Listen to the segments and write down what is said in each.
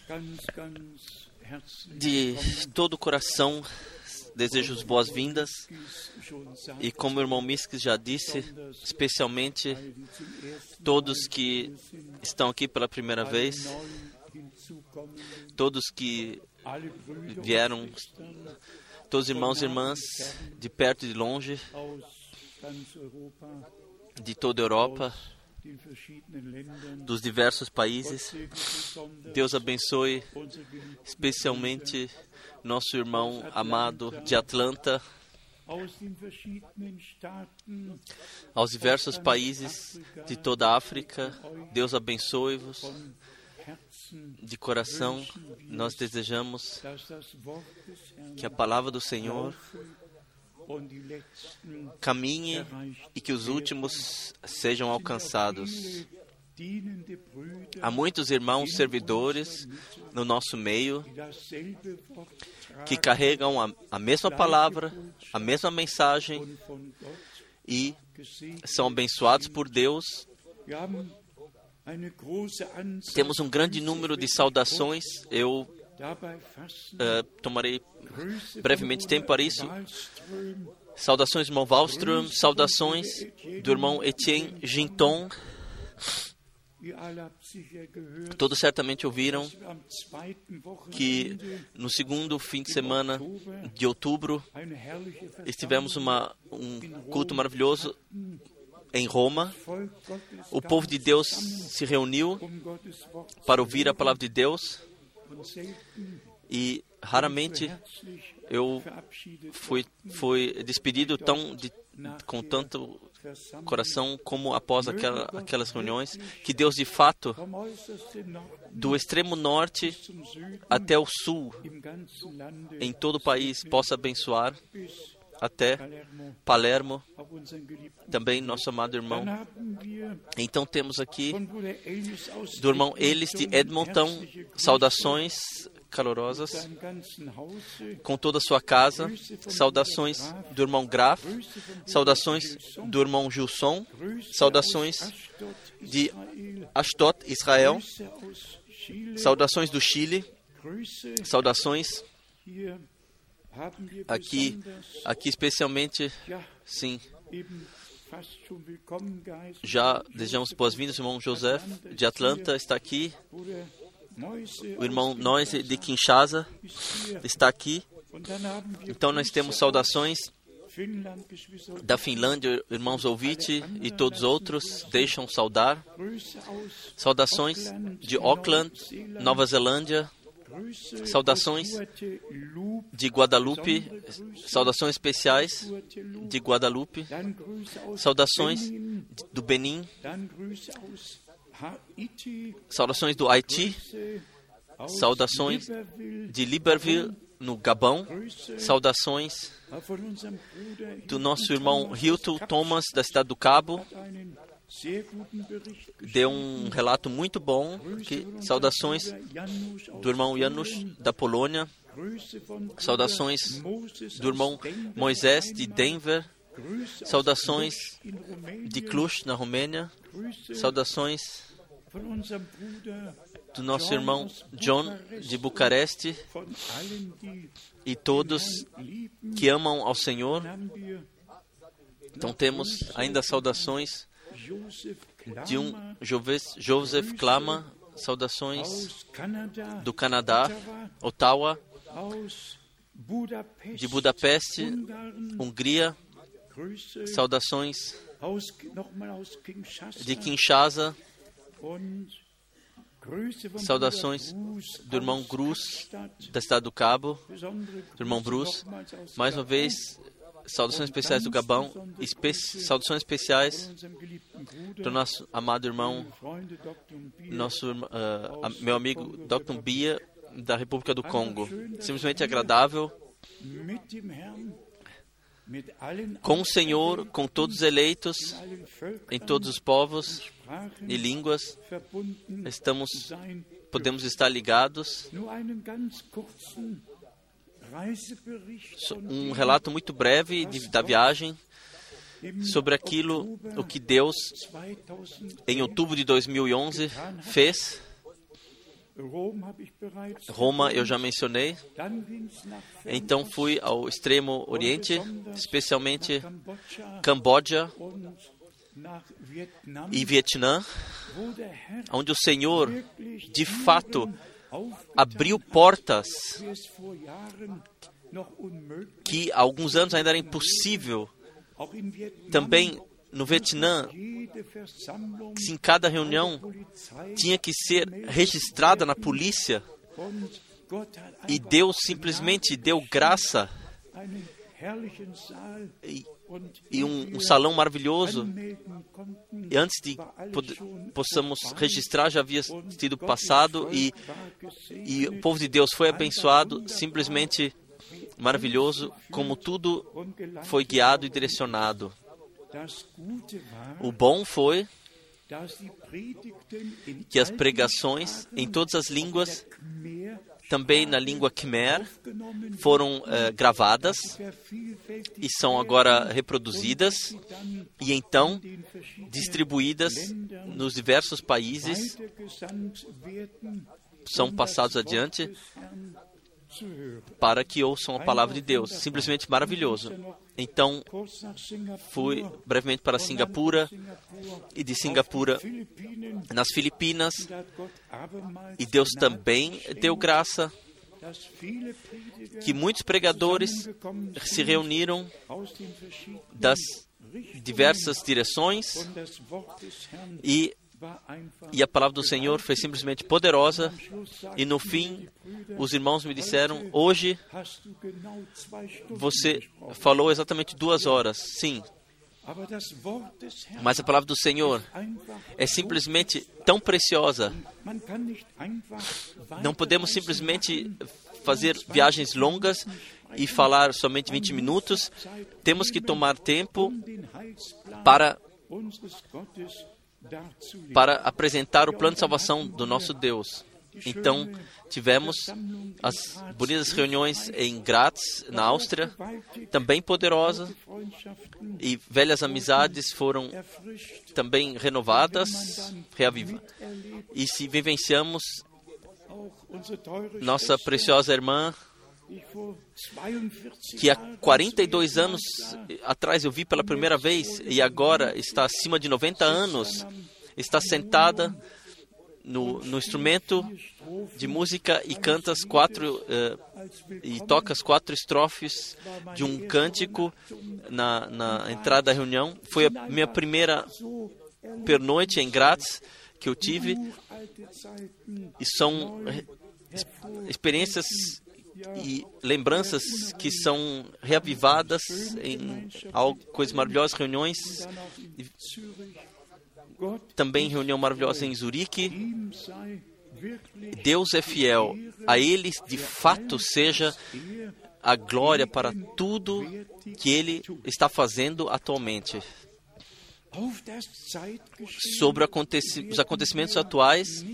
De todo o coração, desejo as boas-vindas e, como o irmão Miskis já disse, especialmente todos que estão aqui pela primeira vez, todos que vieram, todos os irmãos e irmãs de perto e de longe, de toda a Europa, dos diversos países. Deus abençoe especialmente nosso irmão amado de Atlanta, aos diversos países de toda a África. Deus abençoe-vos de coração. Nós desejamos que a palavra do Senhor caminhe e que os últimos sejam alcançados. Há muitos irmãos servidores no nosso meio que carregam a mesma palavra, a mesma mensagem e são abençoados por Deus. Temos um grande número de saudações. Eu tomarei brevemente tempo para isso. Saudações do irmão Wallström, saudações do irmão Etienne Ginton. Todos certamente ouviram que no segundo fim de semana de outubro tivemos um culto maravilhoso em Roma. O povo de Deus se reuniu para ouvir a palavra de Deus e raramente eu fui despedido com tanto coração como após aquelas reuniões. Que Deus, de fato, do extremo norte até o sul, em todo o país, possa abençoar até Palermo, também nosso amado irmão. Então temos aqui do irmão Ellis de Edmonton, saudações calorosas com toda a sua casa, saudações do irmão Graf, saudações do irmão Gilson, saudações de Ashdod, Israel, saudações do Chile, saudações aqui especialmente, sim, já desejamos boas-vindas. O irmão José de Atlanta está aqui. O irmão Noise de Kinshasa está aqui. Então nós temos saudações da Finlândia, irmãos Ouvite e todos os outros deixam saudar. Saudações de Auckland, Nova Zelândia. Saudações de Guadalupe, saudações especiais de Guadalupe, saudações do Benin, saudações do Haiti, saudações de Libreville, no Gabão, saudações do nosso irmão Hilton Thomas, da cidade do Cabo. Deu um relato muito bom. Saudações do irmão Janusz, da Polônia. Saudações do irmão Moisés, de Denver. Saudações de Cluj, na Romênia. Saudações do nosso irmão John, de Bucareste. E todos que amam ao Senhor. Então temos ainda saudações de um Joseph Klama, saudações do Canadá, Ottawa, de Budapeste, Hungria, saudações de Kinshasa, saudações do irmão Cruz, da cidade do Cabo, do irmão Bruce, mais uma vez, saudações especiais do Gabão, saudações especiais do nosso amado irmão, meu amigo Dr. Bia, da República do Congo. Simplesmente agradável, com o Senhor, com todos os eleitos, em todos os povos e línguas, podemos estar ligados. Um relato muito breve da viagem sobre o que Deus, em outubro de 2011, fez. Roma eu já mencionei. Então fui ao Extremo Oriente, especialmente Camboja e Vietnã, onde o Senhor, de fato, abriu portas que há alguns anos ainda era impossível. Também no Vietnã, em cada reunião tinha que ser registrada na polícia, e Deus simplesmente deu graça e um salão maravilhoso. E antes de possamos registrar, já havia sido passado, e o povo de Deus foi abençoado, simplesmente maravilhoso, como tudo foi guiado e direcionado. O bom foi que as pregações em todas as línguas, também na língua Khmer, foram gravadas e são agora reproduzidas e então distribuídas nos diversos países, são passados adiante para que ouçam a palavra de Deus. Simplesmente maravilhoso. Então, fui brevemente para Singapura, e de Singapura nas Filipinas, e Deus também deu graça que muitos pregadores se reuniram das diversas direções, e a palavra do Senhor foi simplesmente poderosa. E no fim, os irmãos me disseram: hoje você falou exatamente 2 horas. Sim, mas a palavra do Senhor é simplesmente tão preciosa. Não podemos simplesmente fazer viagens longas e falar somente 20 minutos. Temos que tomar tempo para apresentar o plano de salvação do nosso Deus. Então, tivemos as bonitas reuniões em Graz, na Áustria, também poderosa, e velhas amizades foram também renovadas, e se vivenciamos nossa preciosa irmã, que há 42 anos atrás eu vi pela primeira vez, e agora está acima de 90 anos, está sentada no instrumento de música e canta e toca as 4 estrofes de um cântico na entrada da reunião. Foi a minha primeira pernoite em Graz que eu tive, e são experiências e lembranças que são reavivadas em coisas maravilhosas, reuniões, também reunião maravilhosa em Zurique. Deus é fiel, a Ele de fato seja a glória para tudo que Ele está fazendo atualmente. Sobre os acontecimentos atuais,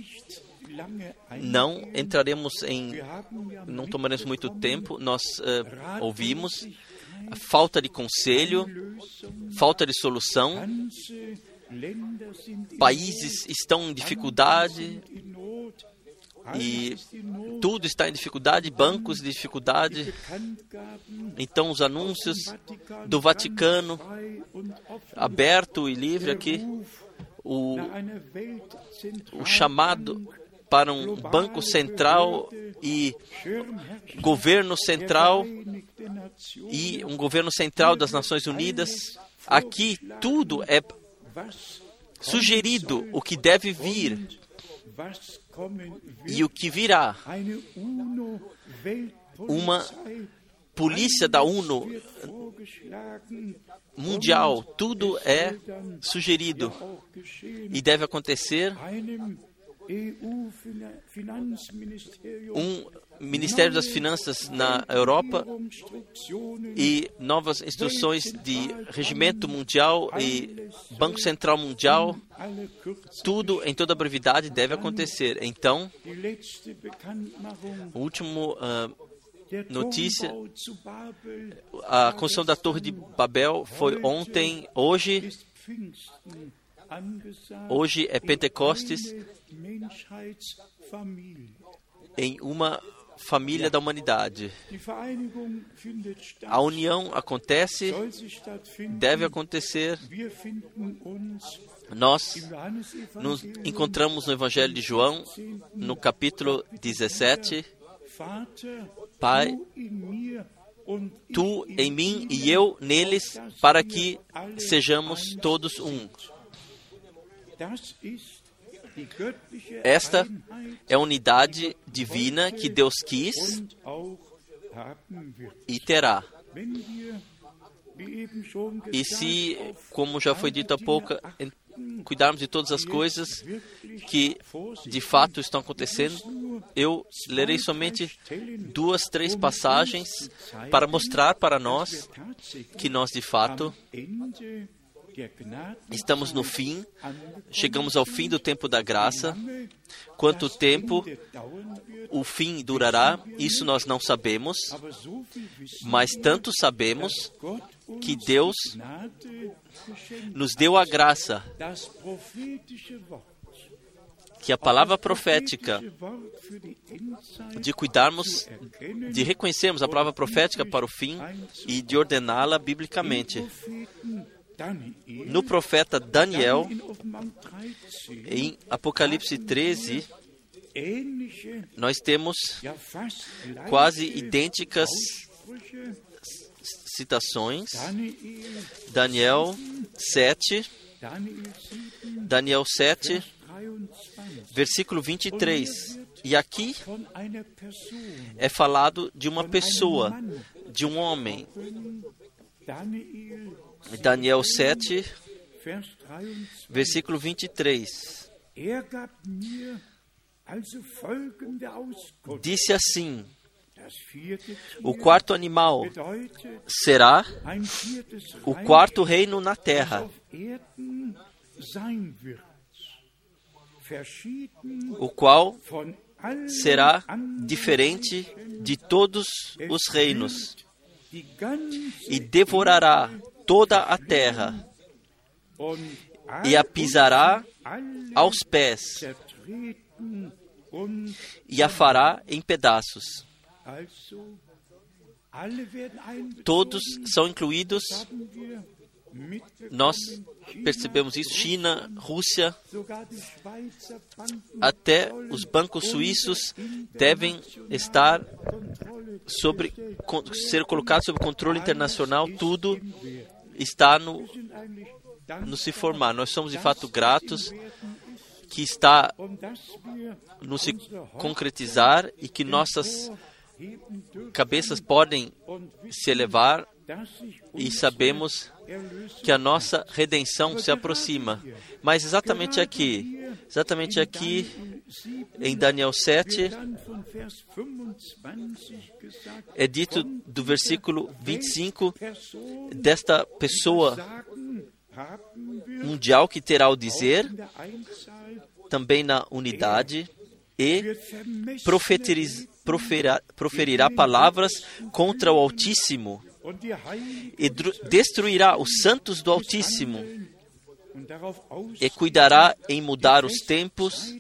não tomaremos muito tempo. Nós ouvimos a falta de conselho, falta de solução. Países estão em dificuldade, e tudo está em dificuldade, bancos de dificuldade. Então, os anúncios do Vaticano, aberto e livre aqui, o chamado para um banco central e governo central, e um governo central das Nações Unidas. Aqui tudo é sugerido, o que deve vir e o que virá. Uma polícia da ONU mundial, tudo é sugerido e deve acontecer. Um Ministério das Finanças na Europa e novas instruções de regimento mundial e Banco Central Mundial, tudo em toda brevidade deve acontecer. Então, o último notícia, a construção da Torre de Babel foi ontem. Hoje Hoje é Pentecostes em uma família da humanidade. A união acontece, deve acontecer. Nós nos encontramos no Evangelho de João, no capítulo 17. Pai, Tu em mim e eu neles, para que sejamos todos um. Esta é a unidade divina que Deus quis e terá. E se, como já foi dito há pouco, cuidarmos de todas as coisas que de fato estão acontecendo, eu lerei somente 2, 3 passagens para mostrar para nós que nós de fato estamos no fim, chegamos ao fim do tempo da graça. Quanto tempo o fim durará, isso nós não sabemos, mas tanto sabemos que Deus nos deu a graça, que a palavra profética, de cuidarmos, de reconhecermos a palavra profética para o fim e de ordená-la biblicamente. No profeta Daniel, em Apocalipse 13, nós temos quase idênticas citações. Daniel 7, versículo 23. E aqui é falado de uma pessoa, de um homem. Daniel 7, versículo 23. Disse assim: o quarto animal será o quarto reino na terra, o qual será diferente de todos os reinos, e devorará toda a terra, e a pisará aos pés, e a fará em pedaços. Todos são incluídos. Nós percebemos isso. China, Rússia, até os bancos suíços devem estar ser colocados sob controle internacional. Tudo está no se formar. Nós somos de fato gratos que está no se concretizar e que nossas cabeças podem se elevar, e sabemos que a nossa redenção se aproxima. Mas exatamente aqui em Daniel 7, é dito do versículo 25 desta pessoa mundial que terá o dizer, também na unidade, e proferirá palavras contra o Altíssimo, e destruirá os santos do Altíssimo, e cuidará em mudar os tempos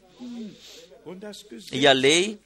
e a lei,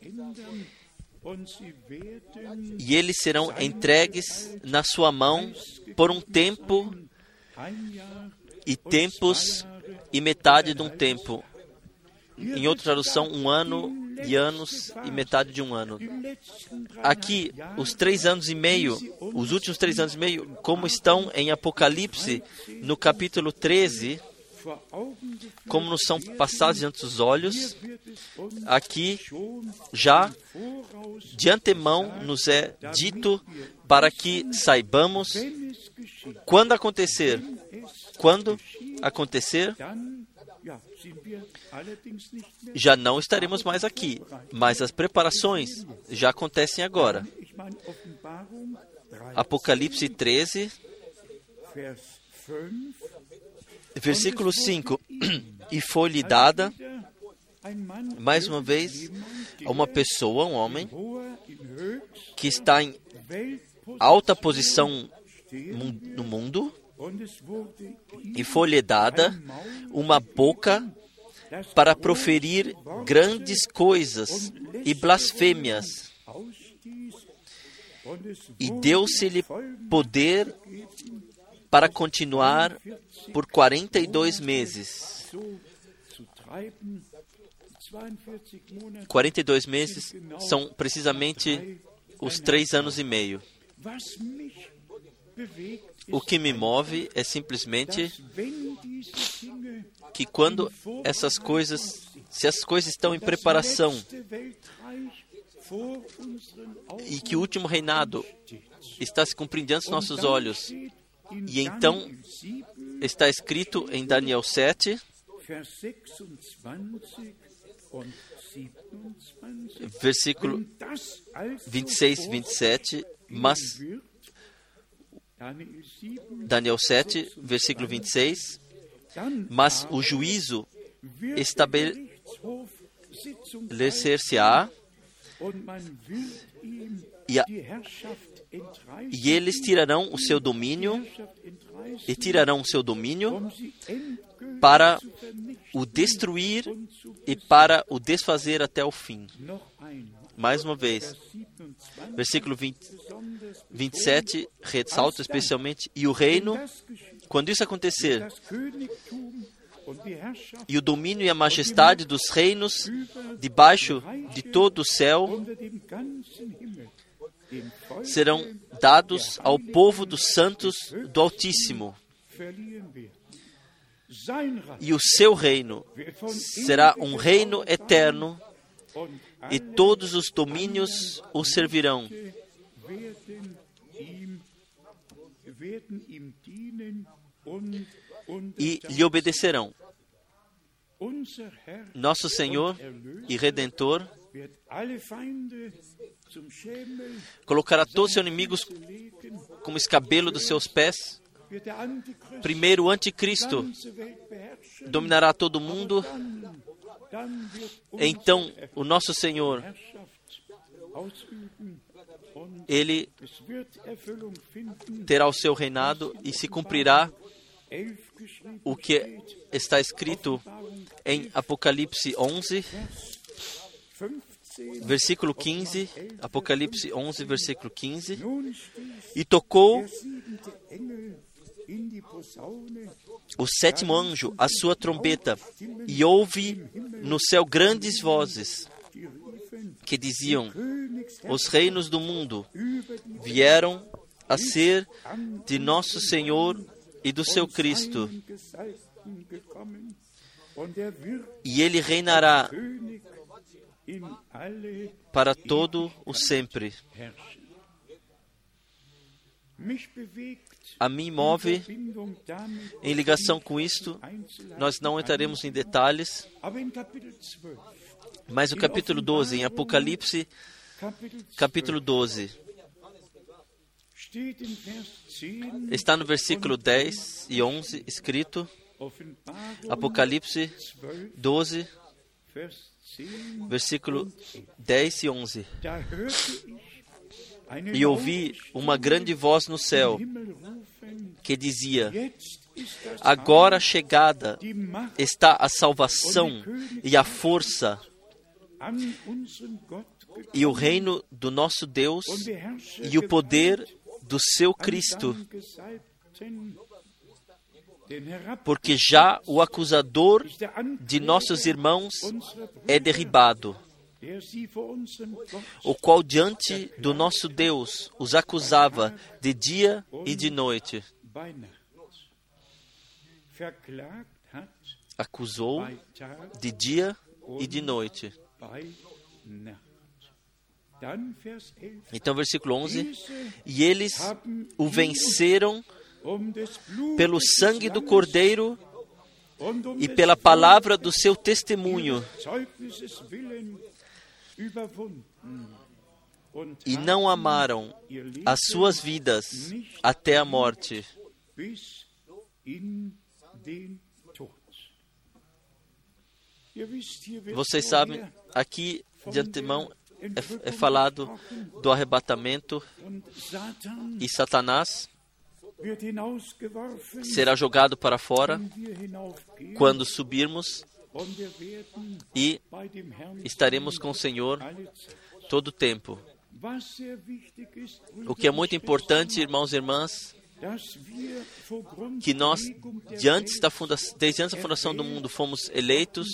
e eles serão entregues na sua mão por um tempo, e tempos e metade de um tempo. Em outra tradução, 1 ano e anos e metade de 1 ano. Aqui, os 3 anos e meio, os últimos 3 anos e meio, como estão em Apocalipse, no capítulo 13, como nos são passados diante dos olhos, aqui já de antemão nos é dito para que saibamos quando acontecer, já não estaremos mais aqui, mas as preparações já acontecem agora. Apocalipse 13, versículo 5. E foi-lhe dada, mais uma vez, a uma pessoa, um homem, que está em alta posição no mundo, E foi-lhe dada uma boca para proferir grandes coisas e blasfêmias. E deu-se-lhe poder para continuar por 42 meses. 42 meses são precisamente os 3 anos e meio. O que me move é simplesmente que quando essas coisas, se as coisas estão em preparação e que o último reinado está se cumprindo diante dos nossos olhos, e então está escrito em Daniel 7, versículo 26 e 27, mas Daniel 7, versículo 26, mas o juízo estabelecer-se-á e eles tirarão o seu domínio para o destruir e para o desfazer até o fim. Mais uma vez, versículo 27 ressalta especialmente, e o reino, quando isso acontecer, e o domínio e a majestade dos reinos debaixo de todo o céu serão dados ao povo dos santos do Altíssimo. E o seu reino será um reino eterno, e todos os domínios o servirão. E lhe obedecerão. Nosso Senhor e Redentor colocará todos os seus inimigos como escabelo dos seus pés. Primeiro, o anticristo dominará todo mundo. Então, o nosso Senhor, Ele terá o seu reinado e se cumprirá o que está escrito em Apocalipse 11, versículo 15, Apocalipse 11, versículo 15, e tocou o sétimo anjo a sua trombeta, e houve no céu grandes vozes que diziam: os reinos do mundo vieram a ser de nosso Senhor e do seu Cristo, e ele reinará para todo o sempre. A mim move, em ligação com isto, nós não entraremos em detalhes, mas o capítulo 12, em Apocalipse, capítulo 12, está no versículo 10 e 11, escrito, Apocalipse 12, versículo 10 e 11. E ouvi uma grande voz no céu, que dizia: agora chegada está a salvação e a força e o reino do nosso Deus e o poder do seu Cristo, porque já o acusador de nossos irmãos é derribado, o qual diante do nosso Deus os acusava de dia e de noite. Acusou de dia e de noite. Então, versículo 11: e eles o venceram pelo sangue do Cordeiro e pela palavra do seu testemunho, e não amaram as suas vidas até a morte. Vocês sabem, aqui de antemão é falado do arrebatamento, e Satanás será jogado para fora quando subirmos e estaremos com o Senhor todo o tempo. O que é muito importante, irmãos e irmãs, que nós, desde antes da fundação do mundo, fomos eleitos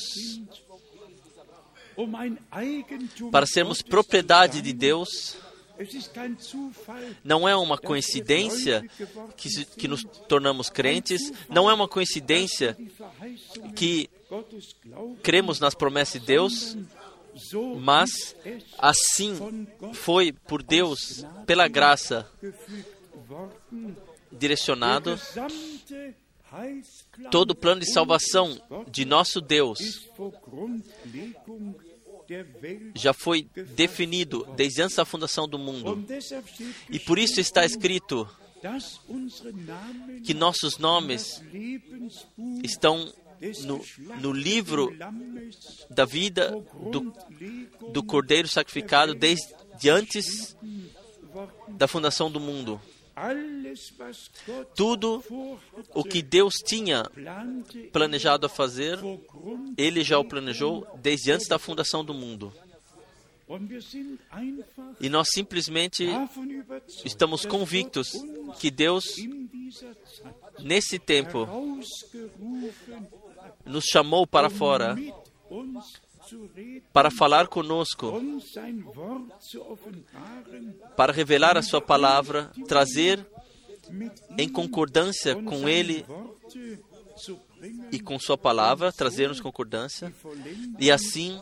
para sermos propriedade de Deus. Não é uma coincidência que nos tornamos crentes, não é uma coincidência que cremos nas promessas de Deus, mas assim foi por Deus, pela graça, direcionado. Todo o plano de salvação de nosso Deus já foi definido desde antes da fundação do mundo. E por isso está escrito que nossos nomes estão no livro da vida do Cordeiro sacrificado desde antes da fundação do mundo. Tudo o que Deus tinha planejado a fazer, Ele já o planejou desde antes da fundação do mundo. E nós simplesmente estamos convictos que Deus, nesse tempo, nos chamou para fora para falar conosco, para revelar a sua palavra, trazer em concordância com Ele e com sua palavra, trazer-nos concordância, e assim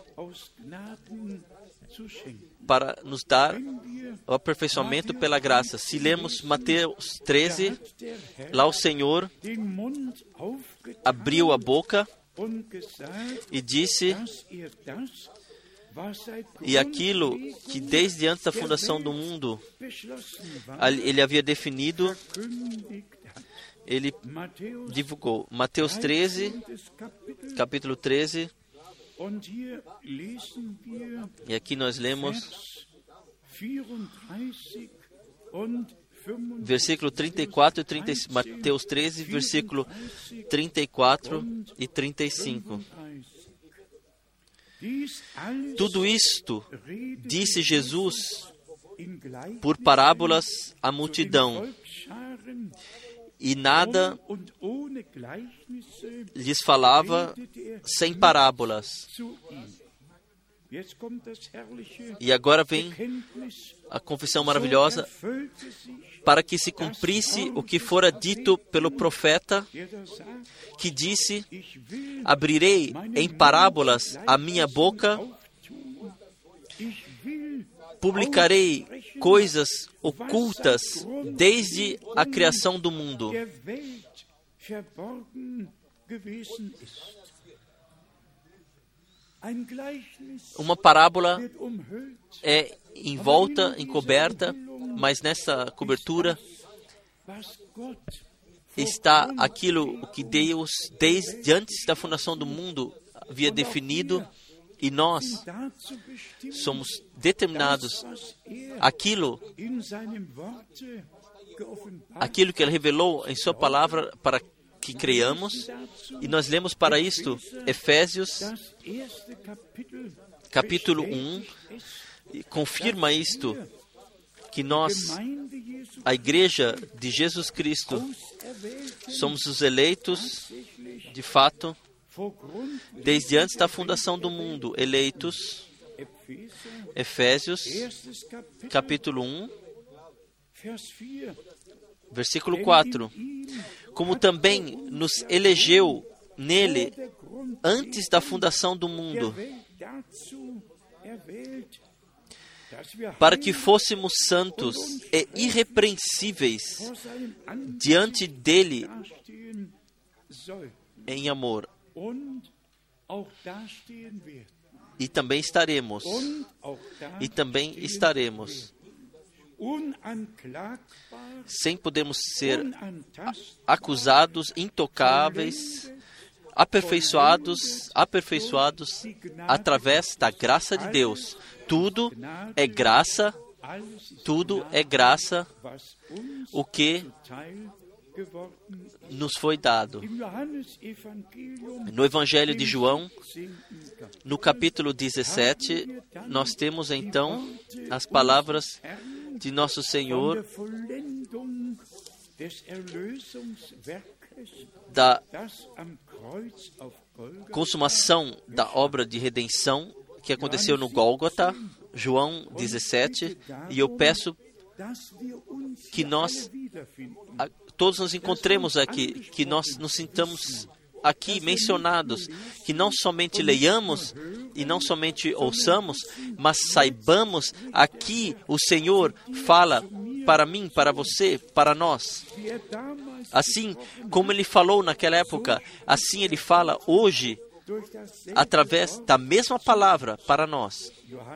para nos dar o aperfeiçoamento pela graça. Se lemos Mateus 13, lá o Senhor abriu a boca e disse, e aquilo que desde antes da fundação do mundo Ele havia definido, Ele divulgou. Mateus 13, capítulo 13, e aqui nós lemos versículo 34 e 35, Mateus 13, versículo 34 e 35. Tudo isto disse Jesus por parábolas à multidão, e nada lhes falava sem parábolas. E agora vem a confissão maravilhosa, para que se cumprisse o que fora dito pelo profeta, que disse: abrirei em parábolas a minha boca, publicarei coisas ocultas desde a criação do mundo. Uma parábola é envolta, encoberta, mas nessa cobertura está aquilo que Deus, desde antes da fundação do mundo, havia definido, e nós somos determinados aquilo que Ele revelou em Sua palavra para que creiamos. E nós lemos para isto Efésios capítulo 1, e confirma isto, que nós, a Igreja de Jesus Cristo, somos os eleitos, de fato, desde antes da fundação do mundo, eleitos. Efésios capítulo 1, versículo 4. Como também nos elegeu nele antes da fundação do mundo, para que fôssemos santos e irrepreensíveis diante dele em amor. E também estaremos. Sem podermos ser acusados, intocáveis, aperfeiçoados através da graça de Deus. Tudo é graça, o que nos foi dado. No Evangelho de João, no capítulo 17, nós temos então as palavras de nosso Senhor da consumação da obra de redenção que aconteceu no Gólgota, João 17, e eu peço que nós todos nos encontremos aqui, que nós nos sintamos aqui mencionados, que não somente leiamos e não somente ouçamos, mas saibamos aqui o Senhor fala para mim, para você, para nós. Assim como Ele falou naquela época, assim Ele fala hoje, através da mesma palavra para nós.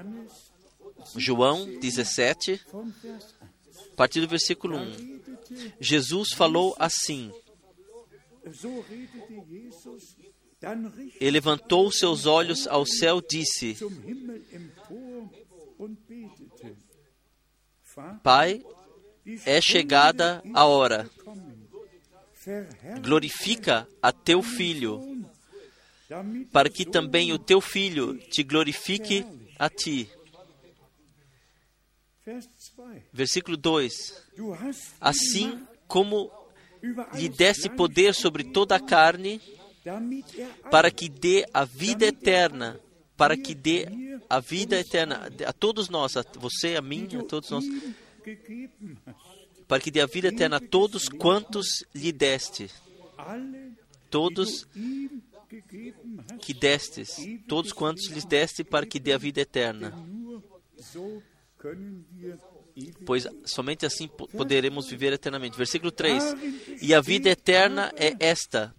João 17, a partir do versículo 1. Jesus falou assim: Ele levantou seus olhos ao céu e disse: Pai, é chegada a hora. Glorifica a teu Filho, para que também o teu Filho te glorifique a ti. Versículo 2. Assim como lhe deste poder sobre toda a carne, para que dê a vida eterna, para que dê a vida eterna a todos nós, a você, a mim, a todos nós, para que dê a vida eterna a todos quantos lhe deste. Todos que destes, todos quantos lhes deste, para que dê a vida eterna. Pois somente assim poderemos viver eternamente. Versículo 3. E a vida eterna é esta: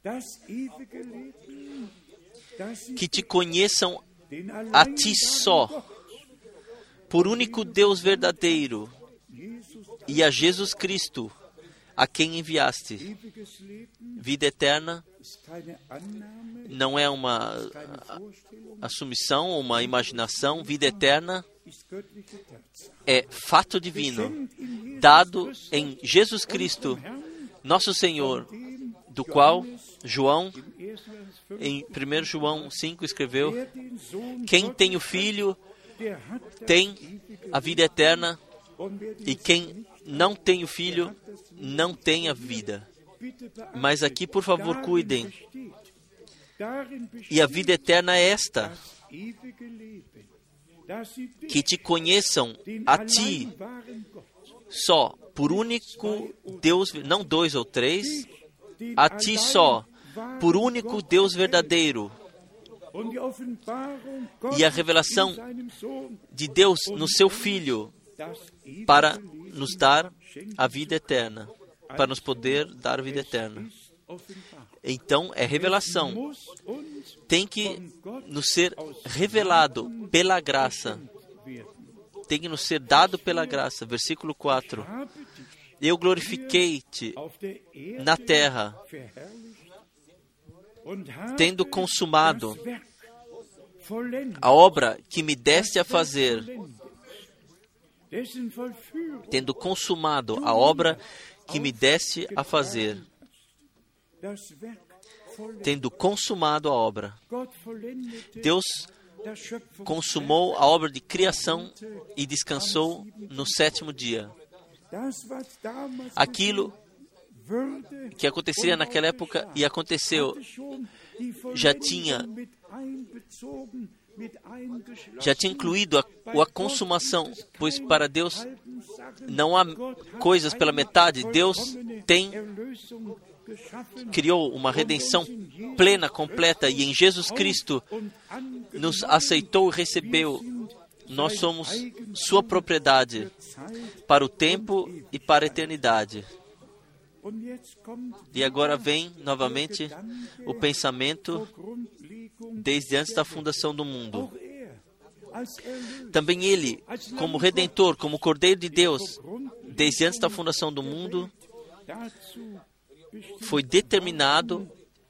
que te conheçam a ti só, por único Deus verdadeiro, e a Jesus Cristo, a quem enviaste. Vida eterna não é uma assumição, uma imaginação. Vida eterna é fato divino, dado em Jesus Cristo, nosso Senhor, do qual João, em 1 João 5, escreveu: quem tem o Filho tem a vida eterna, e quem não tem o Filho não tem a vida. Mas aqui, por favor, cuidem. E a vida eterna é esta: que te conheçam a ti só, por único Deus, não dois ou três, a ti só, por único Deus verdadeiro. E a revelação de Deus no seu Filho, para nos dar a vida eterna, para nos poder dar a vida eterna. Então, é revelação. Tem que nos ser revelado pela graça. Tem que nos ser dado pela graça. Versículo 4. Eu glorifiquei-te na terra, tendo consumado a obra que me deste a fazer. Tendo consumado a obra que me deste a fazer. Tendo consumado a obra. Deus consumou a obra de criação e descansou no sétimo dia. Aquilo que aconteceria naquela época e aconteceu, já tinha incluído a consumação, pois para Deus não há coisas pela metade. Deus criou uma redenção plena, completa, e em Jesus Cristo nos aceitou e recebeu. Nós somos sua propriedade para o tempo e para a eternidade. E agora vem novamente o pensamento desde antes da fundação do mundo. Também Ele, como Redentor, como Cordeiro de Deus, desde antes da fundação do mundo, foi determinado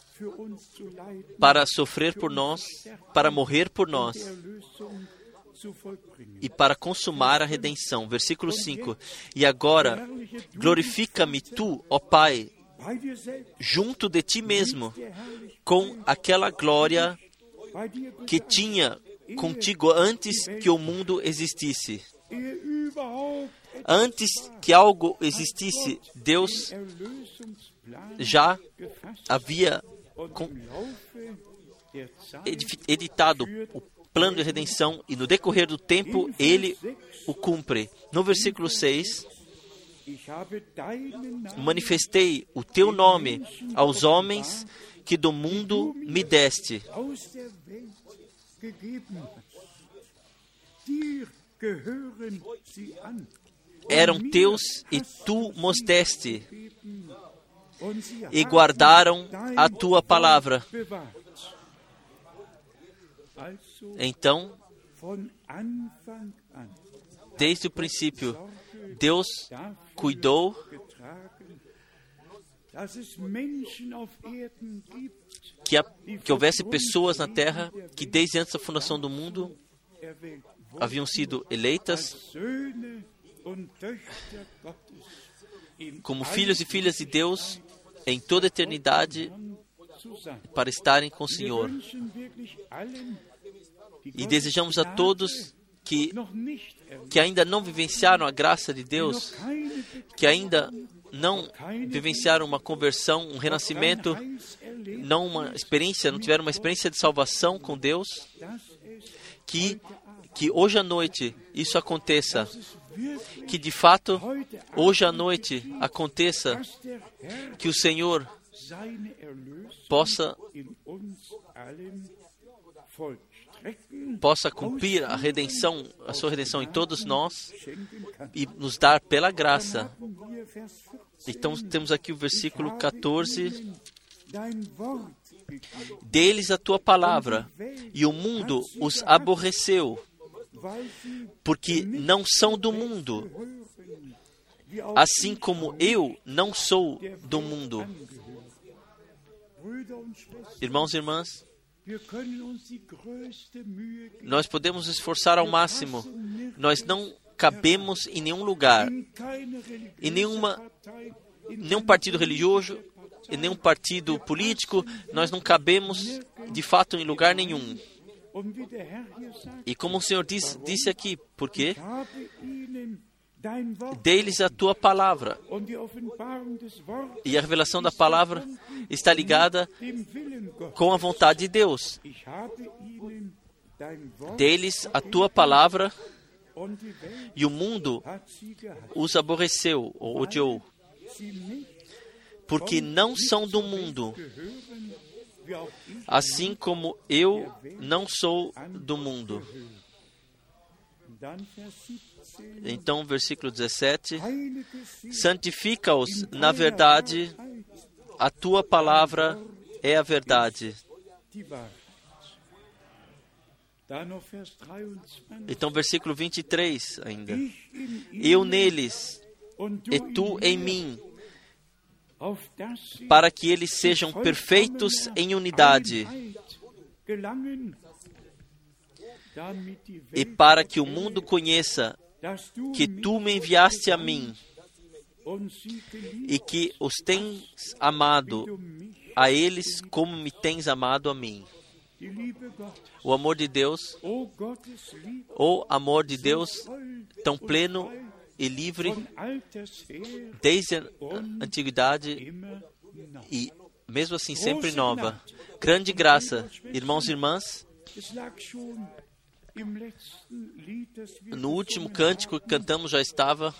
para sofrer por nós, para morrer por nós e para consumar a redenção. Versículo 5. E agora, glorifica-me tu, ó Pai, junto de ti mesmo, com aquela glória que tinha contigo antes que o mundo existisse. Antes que algo existisse, Deus já havia editado o plano de redenção e no decorrer do tempo Ele o cumpre. No versículo 6, manifestei o teu nome aos homens que do mundo me deste. Eram teus e tu mos deste, e guardaram a tua palavra. Então, desde o princípio, Deus cuidou que houvesse pessoas na terra que desde antes da fundação do mundo haviam sido eleitas como filhos e filhas de Deus em toda a eternidade para estarem com o Senhor. E desejamos a todos que ainda não vivenciaram a graça de Deus, que ainda não vivenciaram uma conversão, um renascimento, não tiveram uma experiência de salvação com Deus, que hoje à noite isso aconteça, que de fato hoje à noite aconteça, que o Senhor possa cumprir a sua redenção em todos nós e nos dar pela graça. Então temos aqui o versículo 14. Deles a tua palavra, e o mundo os aborreceu, porque não são do mundo, assim como eu não sou do mundo. Irmãos e irmãs, nós podemos esforçar ao máximo, nós não cabemos em nenhum lugar, em nenhum partido religioso, em nenhum partido político, nós não cabemos de fato em lugar nenhum. E como o Senhor disse aqui, porque deles a tua palavra, e a revelação da palavra está ligada com a vontade de Deus. Deles a tua palavra, e o mundo os aborreceu ou odiou, porque não são do mundo, assim como eu não sou do mundo. Então, versículo 17: santifica-os na verdade, a tua palavra é a verdade. Então, versículo 23 ainda: eu neles e tu em mim, para que eles sejam perfeitos em unidade, e para que o mundo conheça que tu me enviaste a mim, e que os tens amado a eles como me tens amado a mim. O amor de Deus, tão pleno e livre desde a antiguidade e mesmo assim sempre nova. Grande graça, irmãos e irmãs. No último cântico que cantamos já estava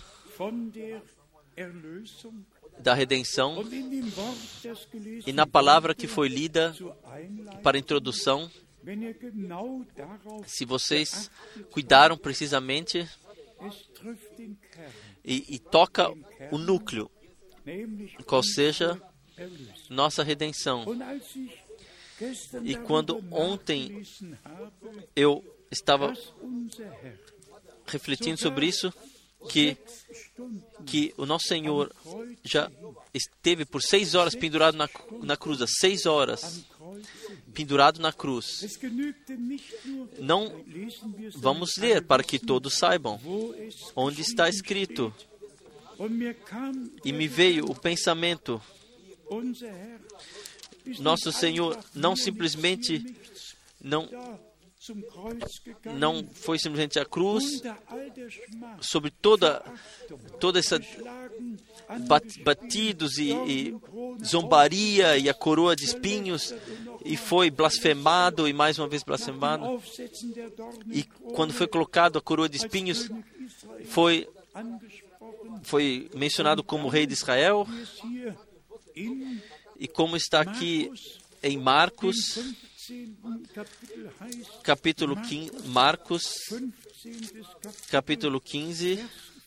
da redenção, e na palavra que foi lida para a introdução, se vocês cuidaram precisamente, e toca o núcleo, qual seja nossa redenção. E quando ontem eu estava refletindo sobre isso, que o nosso Senhor já esteve por 6 horas pendurado na cruz, 6 horas pendurado na cruz. Não vamos ler para que todos saibam onde está escrito. E me veio o pensamento Nosso Senhor não simplesmente não foi simplesmente a cruz sobre toda essa batidos e zombaria e a coroa de espinhos, e foi blasfemado e mais uma vez blasfemado. E quando foi colocado a coroa de espinhos, foi mencionado como rei de Israel. E como está aqui em Marcos, capítulo 15,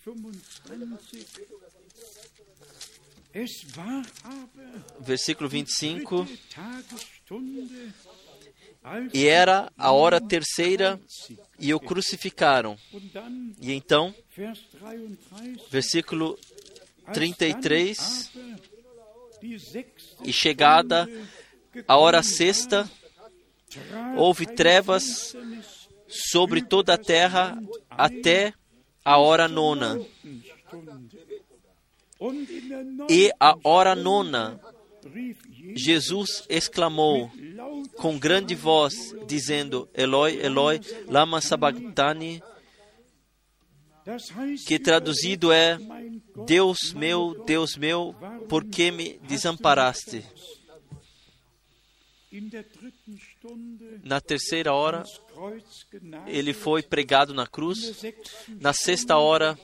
versículo 25. E era a hora terceira, e o crucificaram. E então, versículo 33, e chegada a hora sexta, houve trevas sobre toda a terra até a hora nona. E a hora nona, Jesus exclamou com grande voz, dizendo: Eloi, Eloi, lama sabachthani, que traduzido é: Deus meu, por que me desamparaste? Na terceira hora, ele foi pregado na cruz. Na sexta hora,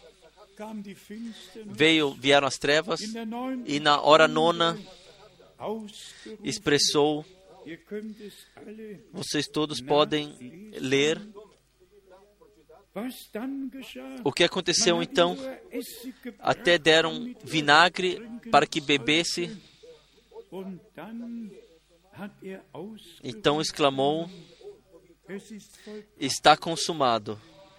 vieram as trevas. E na hora nona, expressou, vocês todos podem ler, o que aconteceu então. Até deram vinagre para que bebesse. Então exclamou: está consumado.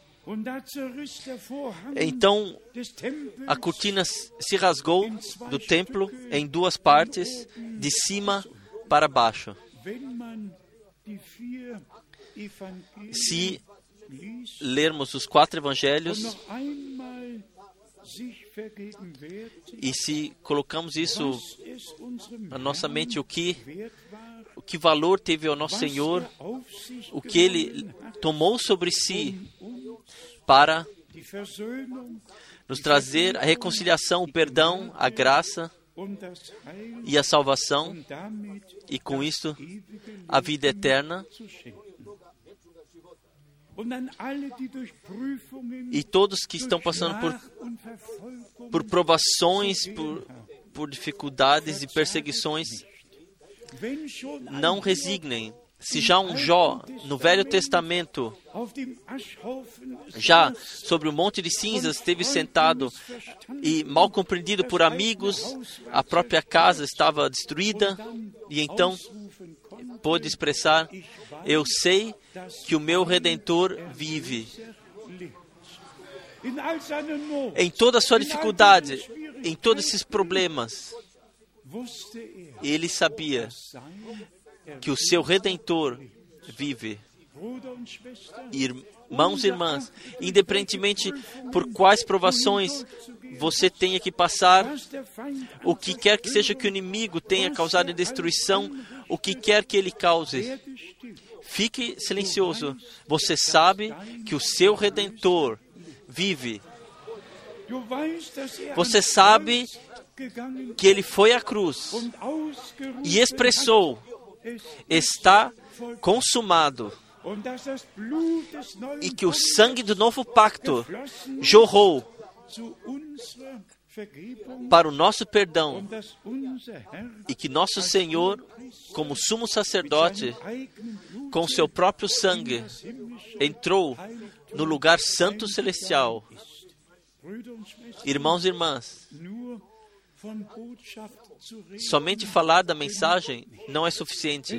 Então a cortina se rasgou do templo em duas partes, de cima para baixo. Se lermos os 4 evangelhos e se colocamos isso na nossa mente, o que valor teve ao nosso Senhor, o que Ele tomou sobre si para nos trazer a reconciliação, o perdão, a graça e a salvação, e com isso a vida eterna. E todos que estão passando por provações, por dificuldades e perseguições, não resignem. Se já um Jó, no Velho Testamento, já sobre o monte de cinzas esteve sentado e mal compreendido por amigos, a própria casa estava destruída, e então pôde expressar: eu sei que o meu Redentor vive. Em toda a sua dificuldade, em todos esses problemas, ele sabia que o seu Redentor vive. Irmãos e irmãs, independentemente por quais provações você tenha que passar, o que quer que seja que o inimigo tenha causado em destruição, o que quer que ele cause, fique silencioso. Você sabe que o seu Redentor vive. Você sabe que ele foi à cruz e expressou: está consumado, e que o sangue do novo pacto jorrou para o nosso perdão, e que nosso Senhor, como sumo sacerdote, com seu próprio sangue, entrou no lugar santo celestial. Irmãos e irmãs, somente falar da mensagem não é suficiente.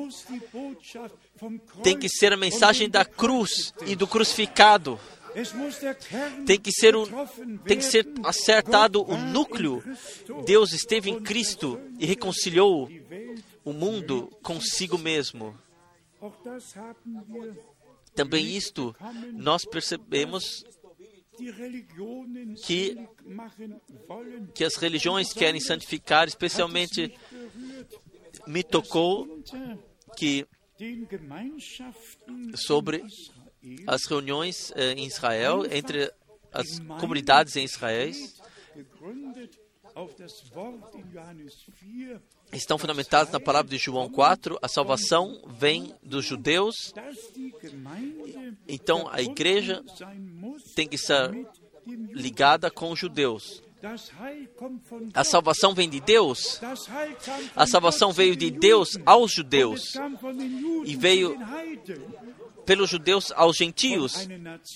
Tem que ser a mensagem da cruz e do crucificado. Tem que ser acertado o núcleo. Deus esteve em Cristo e reconciliou o mundo consigo mesmo. Também isto nós percebemos que as religiões querem santificar, especialmente me tocou que sobre as reuniões em Israel, entre as comunidades em Israel, estão fundamentadas na palavra de João 4, a salvação vem dos judeus. Então, a igreja tem que estar ligada com os judeus. A salvação vem de Deus. A salvação veio de Deus aos judeus e veio pelos judeus aos gentios.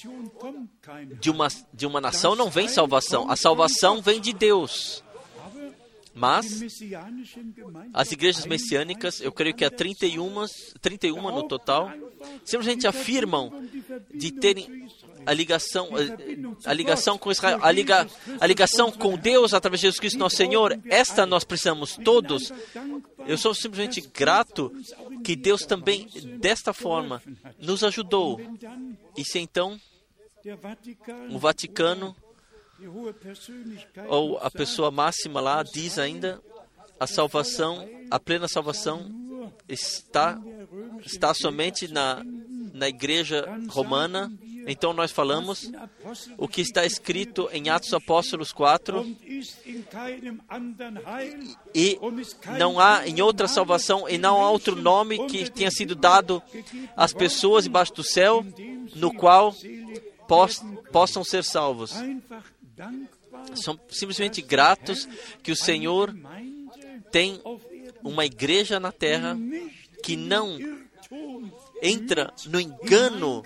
De uma nação não vem salvação. A salvação vem de Deus. Mas as igrejas messiânicas, eu creio que há 31 no total, simplesmente afirmam de terem a ligação com Israel, a ligação com Deus através de Jesus Cristo, nosso Senhor. Esta nós precisamos todos. Eu sou simplesmente grato que Deus também, desta forma, nos ajudou. E se então o Vaticano, ou a pessoa máxima lá, diz ainda, a salvação, a plena salvação está somente na igreja romana. Então nós falamos o que está escrito em Atos Apóstolos 4, e não há em outra salvação e não há outro nome que tenha sido dado às pessoas debaixo do céu, no qual possam ser salvos. São simplesmente gratos que o Senhor tem uma igreja na terra que não entra no engano.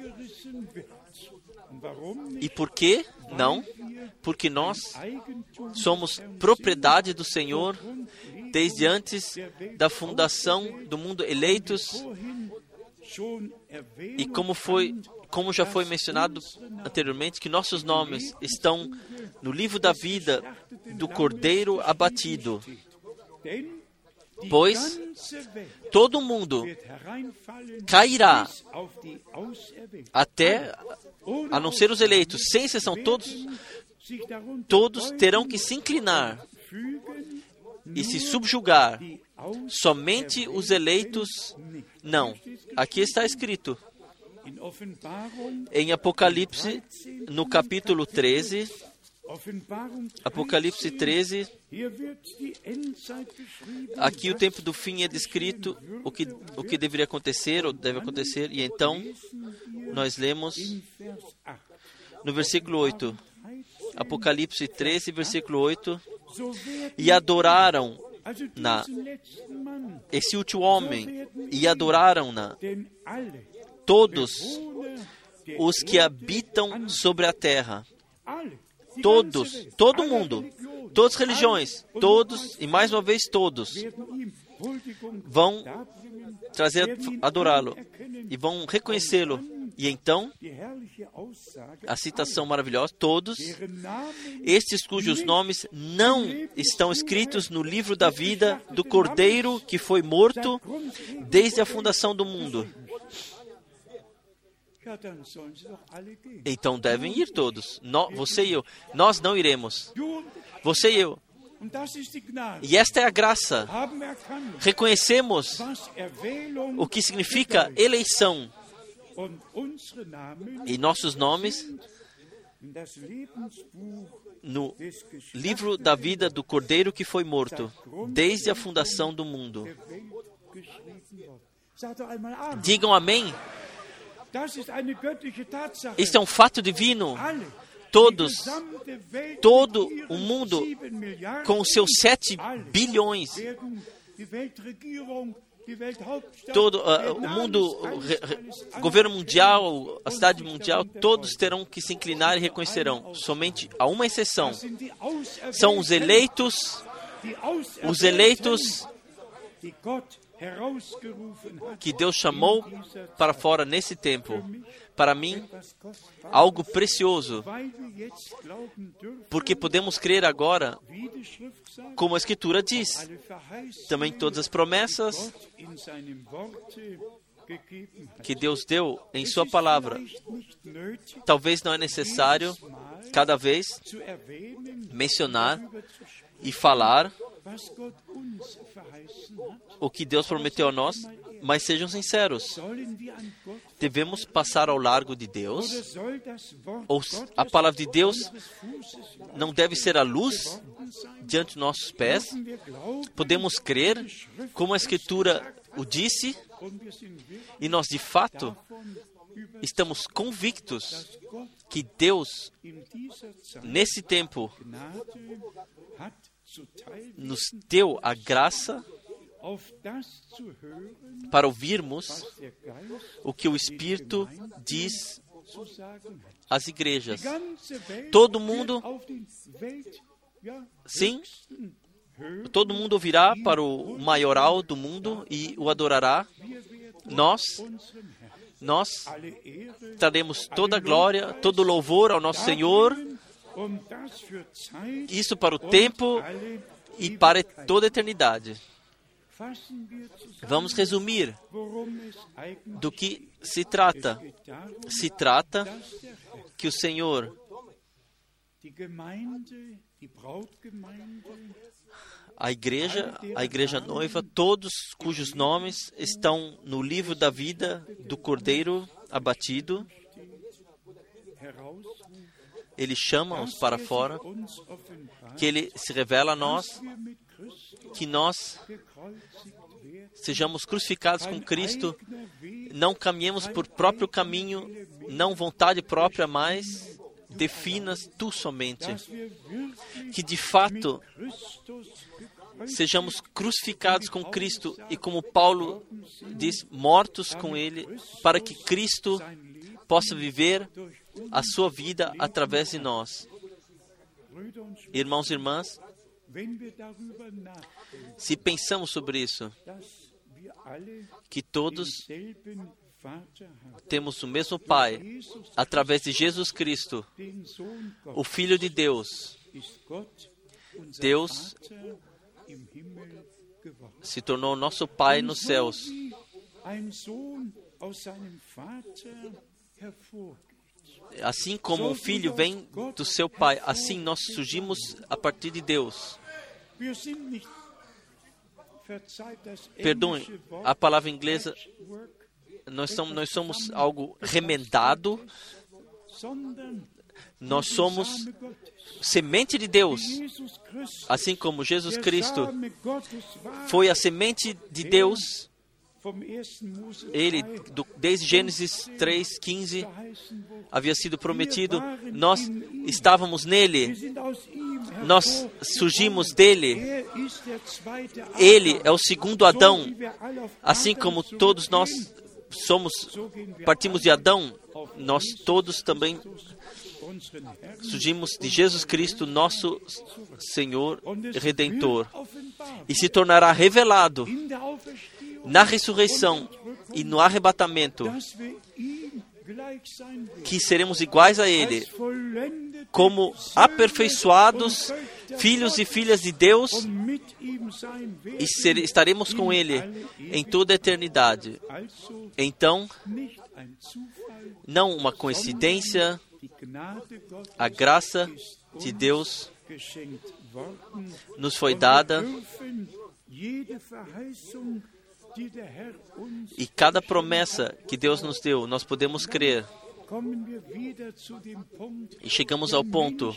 E por que não? Porque nós somos propriedade do Senhor desde antes da fundação do mundo, eleitos. E como já foi mencionado anteriormente, que nossos nomes estão no livro da vida do Cordeiro abatido. Pois todo mundo cairá, até a não ser os eleitos, sem exceção, todos terão que se inclinar e se subjugar. Somente os eleitos não. Aqui está escrito em Apocalipse, no capítulo 13, Apocalipse 13, aqui o tempo do fim é descrito, o que deveria acontecer, ou deve acontecer, e então nós lemos no versículo 8, Apocalipse 13, versículo 8, e adoraram esse último homem, e adoraram-na todos os que habitam sobre a terra. Todo mundo, todas as religiões, todos, e mais uma vez todos, vão adorá-lo, e vão reconhecê-lo. E então, a citação maravilhosa, todos, estes cujos nomes não estão escritos no livro da vida do Cordeiro que foi morto desde a fundação do mundo. Então devem ir todos. Você e eu. Nós não iremos. Você e eu. E esta é a graça. Reconhecemos o que significa eleição. E nossos nomes no livro da vida do Cordeiro que foi morto desde a fundação do mundo. Digam amém. Isto é um fato divino. Todo o mundo, com os seus 7 bilhões, todo o mundo, o governo mundial, a cidade mundial, todos terão que se inclinar e reconhecerão. Somente há uma exceção. São os eleitos que Deus chamou para fora nesse tempo. Para mim, algo precioso, porque podemos crer agora, como a Escritura diz, também todas as promessas que Deus deu em sua palavra. Talvez não é necessário cada vez mencionar e falar o que Deus prometeu a nós, mas sejam sinceros. Devemos passar ao largo de Deus? Ou a palavra de Deus não deve ser a luz diante dos nossos pés? Podemos crer como a Escritura o disse? E nós, de fato, estamos convictos que Deus, nesse tempo, nos deu a graça para ouvirmos o que o Espírito diz às igrejas. Todo mundo, sim, todo mundo ouvirá para o maioral do mundo e o adorará. Nós traremos toda a glória, todo o louvor ao nosso Senhor, isso para o tempo e para toda a eternidade. Vamos resumir do que se trata. Se trata que o Senhor, a igreja noiva, todos cujos nomes estão no livro da vida do Cordeiro abatido, Ele chama-os para fora, que Ele se revela a nós, que nós sejamos crucificados com Cristo, não caminhemos por próprio caminho, não vontade própria, mas definas Tu somente. Que de fato sejamos crucificados com Cristo e, como Paulo diz, mortos com Ele, para que Cristo possa viver a sua vida através de nós. Irmãos e irmãs, se pensamos sobre isso, que todos temos o mesmo Pai, através de Jesus Cristo, o Filho de Deus, Deus se tornou nosso Pai nos céus. Assim como o Filho vem do seu Pai, assim nós surgimos a partir de Deus. Perdoem, a palavra inglesa, nós somos algo remendado, nós somos semente de Deus, assim como Jesus Cristo foi a semente de Deus. Ele, desde Gênesis 3:15, havia sido prometido, nós estávamos nele, nós surgimos dele. Ele é o segundo Adão, assim como todos nós partimos de Adão, nós todos também surgimos de Jesus Cristo, nosso Senhor e Redentor, e se tornará revelado na ressurreição e no arrebatamento, que seremos iguais a Ele, como aperfeiçoados filhos e filhas de Deus, e estaremos com Ele em toda a eternidade. Então, não uma coincidência, a graça de Deus nos foi dada, e cada promessa que Deus nos deu, nós podemos crer. E chegamos ao ponto,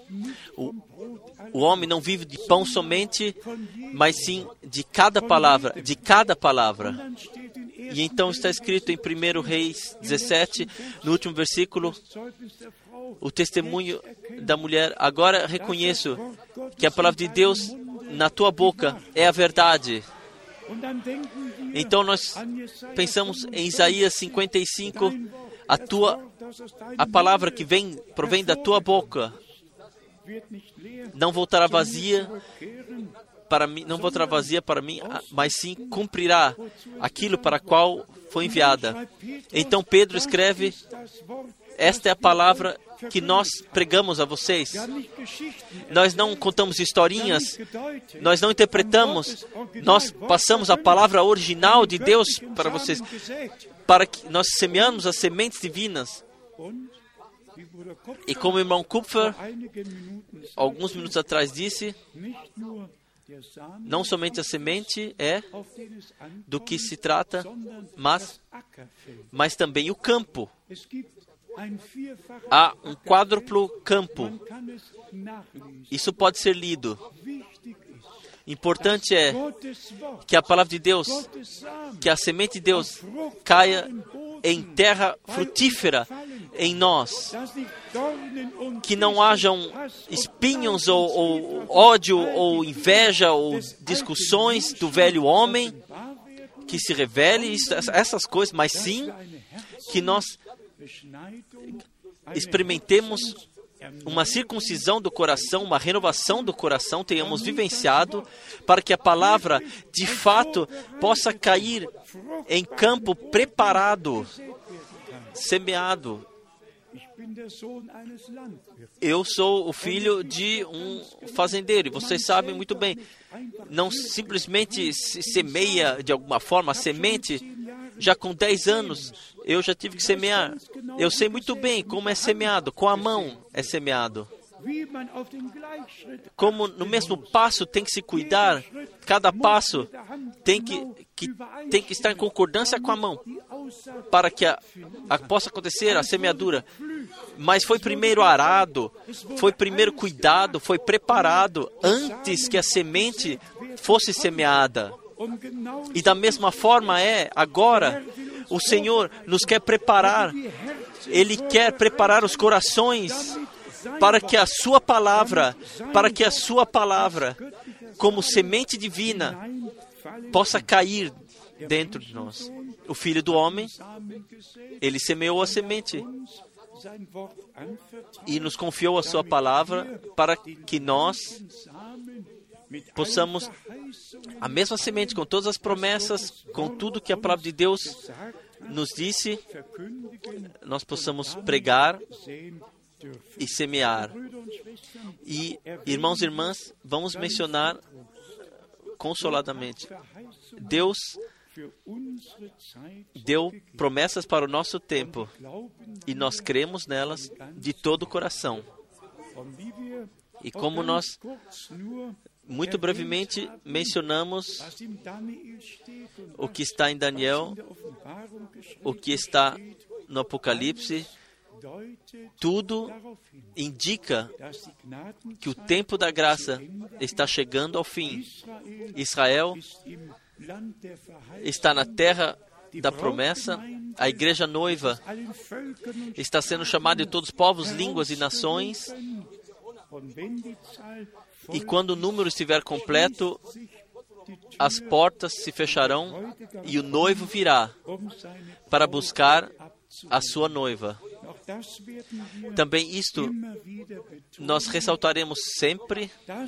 o homem não vive de pão somente, mas sim de cada palavra, de cada palavra. E então está escrito em 1 Reis 17, no último versículo, o testemunho da mulher: agora reconheço que a palavra de Deus na tua boca é a verdade. Então nós pensamos em Isaías 55, a palavra que provém da tua boca não voltará vazia para mim, mas sim cumprirá aquilo para qual foi enviada. Então Pedro escreve: esta é a palavra que nós pregamos a vocês. Nós não contamos historinhas, nós não interpretamos, nós passamos a palavra original de Deus para vocês, para que nós semeamos as sementes divinas. E como o irmão Kupfer, alguns minutos atrás, disse, não somente a semente é do que se trata, mas também o campo. Há um quádruplo campo. Isso pode ser lido. Importante é que a palavra de Deus, que a semente de Deus caia em terra frutífera em nós. Que não hajam espinhos ou ódio ou inveja ou discussões do velho homem que se revele, essas coisas, mas sim que nós experimentemos uma circuncisão do coração, uma renovação do coração, tenhamos vivenciado, para que a palavra, de fato, possa cair em campo preparado, semeado. Eu sou o filho de um fazendeiro, e vocês sabem muito bem, não simplesmente se semeia de alguma forma, a semente, já com 10 anos, eu já tive que semear. Eu sei muito bem como é semeado, com a mão é semeado. Como no mesmo passo tem que se cuidar, cada passo tem que estar em concordância com a mão, para que possa acontecer a semeadura. Mas foi primeiro arado, foi primeiro cuidado, foi preparado antes que a semente fosse semeada. E da mesma forma agora, o Senhor nos quer preparar, Ele quer preparar os corações para que a sua palavra, como semente divina, possa cair dentro de nós. O Filho do Homem, Ele semeou a semente e nos confiou a sua palavra para que nós possamos, a mesma semente, com todas as promessas, com tudo que a palavra de Deus nos disse, nós possamos pregar e semear. E, irmãos e irmãs, vamos mencionar consoladamente, Deus deu promessas para o nosso tempo e nós cremos nelas de todo o coração. E como nós muito brevemente mencionamos o que está em Daniel, o que está no Apocalipse, tudo indica que o tempo da graça está chegando ao fim. Israel está na terra da promessa, a igreja noiva está sendo chamada de todos os povos, línguas e nações, e quando o número estiver completo, as portas se fecharão e o noivo virá para buscar a sua noiva. Também isto nós ressaltaremos sempre.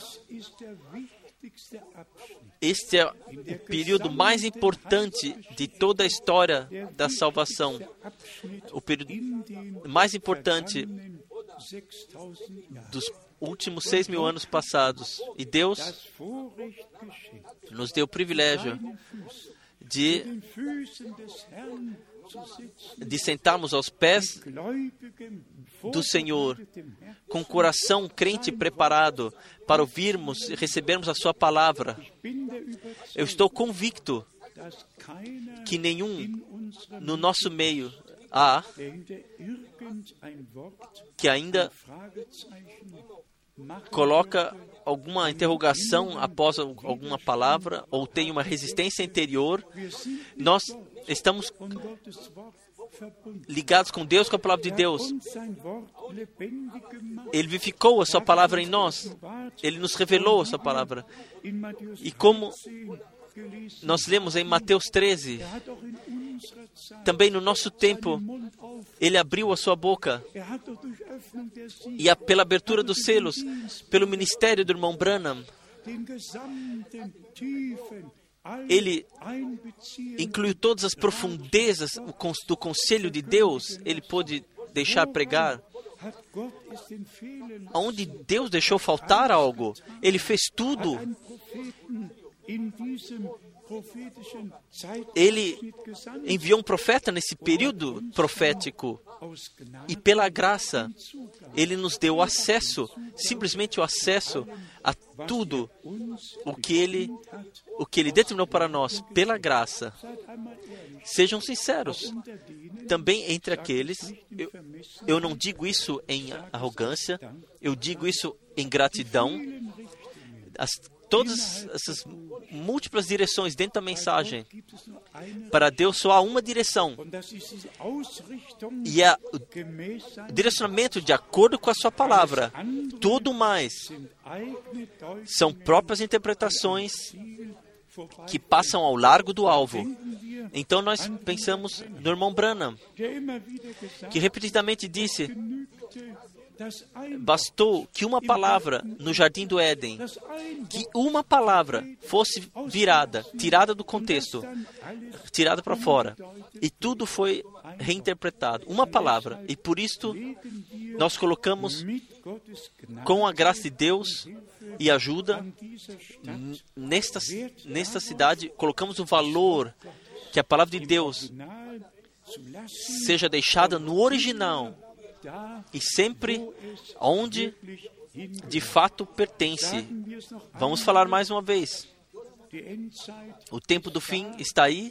Este é o período mais importante de toda a história da salvação. O período mais importante dos últimos 6.000 anos passados. E Deus nos deu o privilégio de sentarmos aos pés do Senhor, com o coração crente preparado para ouvirmos e recebermos a sua palavra. Eu estou convicto que nenhum no nosso meio há que ainda coloca alguma interrogação após alguma palavra ou tem uma resistência interior. Nós estamos ligados com Deus, com a palavra de Deus. Ele vivificou a sua palavra em nós. Ele nos revelou a sua palavra. E como nós lemos em Mateus 13, também no nosso tempo, Ele abriu a sua boca. E pela abertura dos selos, pelo ministério do irmão Branham, Ele incluiu todas as profundezas do conselho de Deus. Ele pôde deixar pregar. onde Deus deixou faltar algo, Ele fez tudo. Ele enviou um profeta nesse período profético e pela graça Ele nos deu acesso, simplesmente o acesso a tudo o que Ele determinou para nós, pela graça. Sejam sinceros. Também entre aqueles, eu não digo isso em arrogância, eu digo isso em gratidão. Todas essas múltiplas direções dentro da mensagem, para Deus só há uma direção, e é o direcionamento de acordo com a sua palavra. Tudo mais são próprias interpretações que passam ao largo do alvo. Então nós pensamos no irmão Branham, que repetidamente disse: bastou que uma palavra no Jardim do Éden, que uma palavra fosse virada, tirada do contexto, tirada para fora, e tudo foi reinterpretado. Uma palavra. E por isto, nós colocamos, com a graça de Deus e ajuda, nesta cidade, colocamos o valor que a palavra de Deus seja deixada no original, e sempre onde de fato pertence. Vamos falar mais uma vez. O tempo do fim está aí.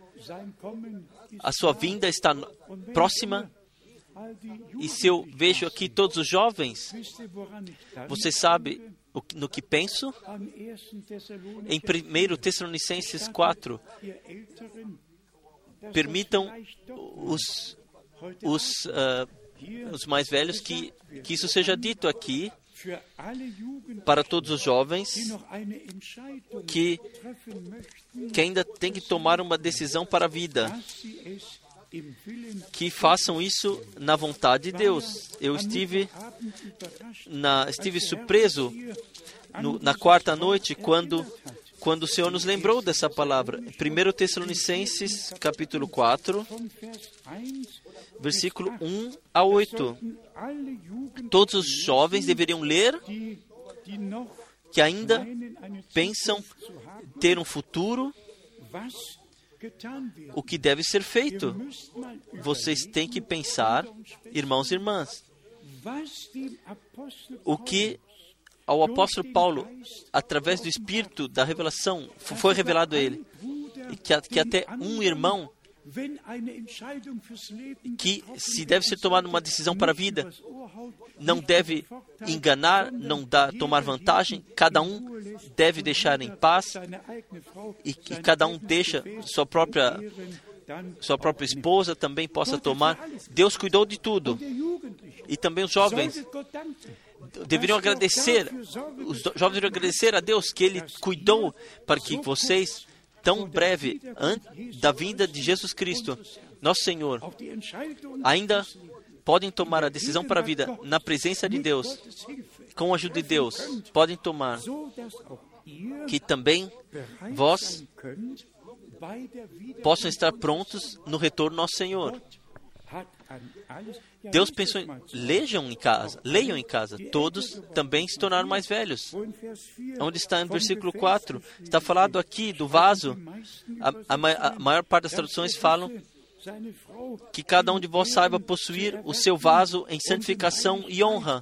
A sua vinda está próxima. E se eu vejo aqui todos os jovens, você sabe no que penso? Em 1 Tessalonicenses 4, permitam os mais velhos que isso seja dito aqui para todos os jovens que ainda têm que tomar uma decisão para a vida, que façam isso na vontade de Deus. Eu estive surpreso na quarta noite quando o Senhor nos lembrou dessa palavra. 1 Tessalonicenses capítulo 4, versículo 1 a 8. Todos os jovens deveriam ler, que ainda pensam ter um futuro, o que deve ser feito. Vocês têm que pensar, irmãos e irmãs, o que ao apóstolo Paulo, através do Espírito da revelação, foi revelado a ele, e que até um irmão, que se deve ser tomada uma decisão para a vida, não deve enganar, não tomar vantagem, cada um deve deixar em paz, e que cada um deixa sua própria esposa também possa tomar. Deus cuidou de tudo. E também os jovens deveriam agradecer, a Deus que Ele cuidou para que vocês, tão breve antes da vinda de Jesus Cristo, nosso Senhor, ainda podem tomar a decisão para a vida na presença de Deus, com a ajuda de Deus, podem tomar, que também vós possam estar prontos no retorno do nosso Senhor. Deus pensou leiam em casa, todos também se tornaram mais velhos. Onde está em versículo 4, está falado aqui do vaso. A maior parte das traduções falam que cada um de vós saiba possuir o seu vaso em santificação e honra.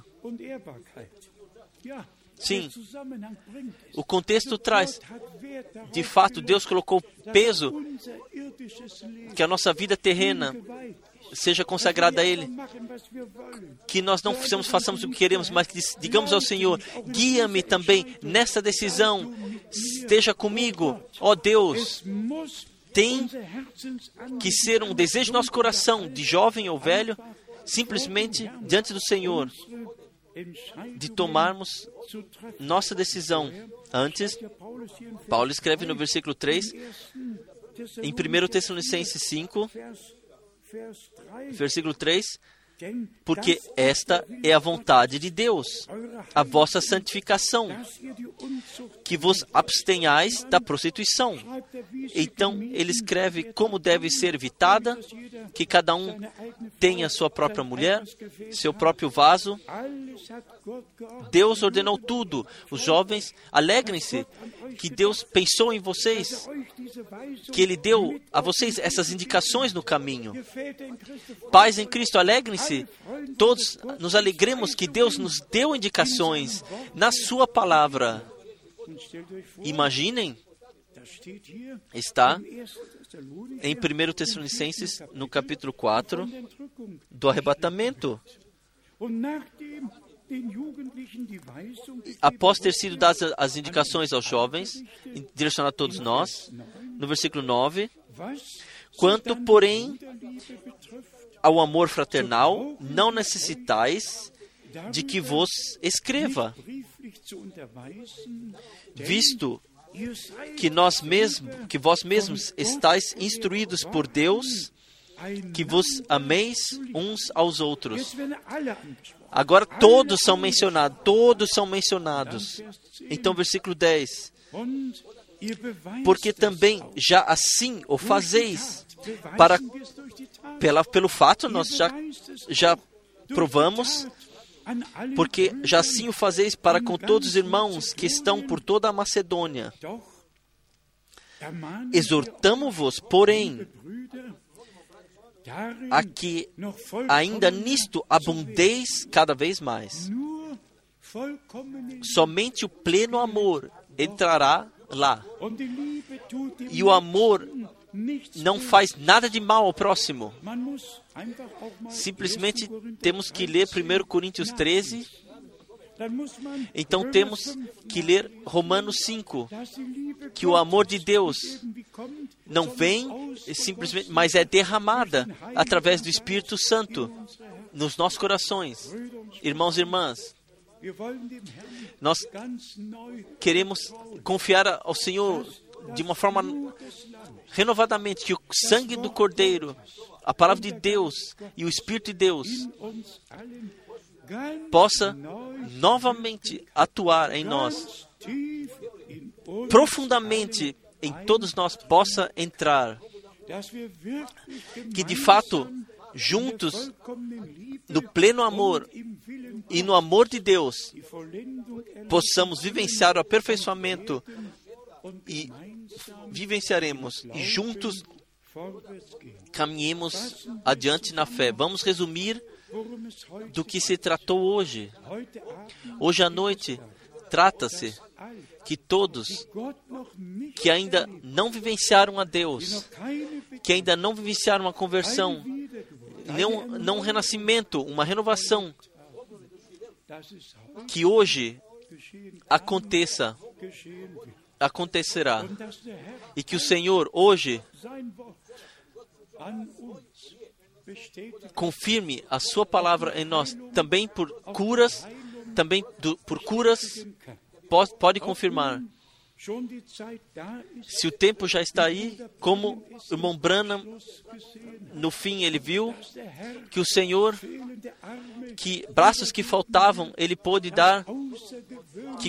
Sim, o contexto traz, de fato, Deus colocou peso que a nossa vida terrena seja consagrada a Ele, que nós não façamos o que queremos, mas que digamos ao Senhor: guia-me também nessa decisão, esteja comigo, ó Deus. Tem que ser um desejo do nosso coração, de jovem ou velho, simplesmente diante do Senhor, de tomarmos nossa decisão. Antes, Paulo escreve no versículo 3, em 1 Tessalonicenses 5, versículo 3, porque esta é a vontade de Deus, a vossa santificação, que vos abstenhais da prostituição. Então, ele escreve como deve ser evitada, que cada um tem a sua própria mulher, seu próprio vaso. Deus ordenou tudo. Os jovens, alegrem-se que Deus pensou em vocês, que Ele deu a vocês essas indicações no caminho. Pais em Cristo, alegrem-se. Todos nos alegremos que Deus nos deu indicações na sua palavra. Imaginem, está em 1 Tessalonicenses, no capítulo 4, do arrebatamento. Após ter sido dadas as indicações aos jovens, direcionadas a todos nós, no versículo 9, quanto, porém, ao amor fraternal, não necessitais de que vos escreva, visto que vós mesmos estáis instruídos por Deus, que vos ameis uns aos outros. Agora todos são mencionados. Então, versículo 10. Porque também já assim o fazeis, pelo fato nós já provamos, porque já assim o fazeis para com todos os irmãos que estão por toda a Macedônia. Exortamo-vos, porém, a que ainda nisto abundeis cada vez mais. Somente o pleno amor entrará lá. E o amor não faz nada de mal ao próximo. Simplesmente temos que ler 1 Coríntios 13. Então temos que ler Romanos 5, que o amor de Deus não vem simplesmente, mas é derramada através do Espírito Santo nos nossos corações. Irmãos e irmãs, nós queremos confiar ao Senhor de uma forma renovadamente, que o sangue do Cordeiro, a palavra de Deus e o Espírito de Deus possa novamente atuar em nós, profundamente em todos nós possa entrar, que de fato, juntos, no pleno amor e no amor de Deus, possamos vivenciar o aperfeiçoamento e vivenciaremos e juntos caminhemos adiante na fé. Vamos resumir do que se tratou hoje. Hoje à noite, trata-se que todos que ainda não vivenciaram a Deus, que ainda não vivenciaram a conversão, não um renascimento, uma renovação, que hoje acontecerá. E que o Senhor hoje confirme a sua palavra em nós, também por curas, pode confirmar. Se o tempo já está aí, como o irmão Branham, no fim ele viu que o Senhor, que braços que faltavam, Ele pôde dar, que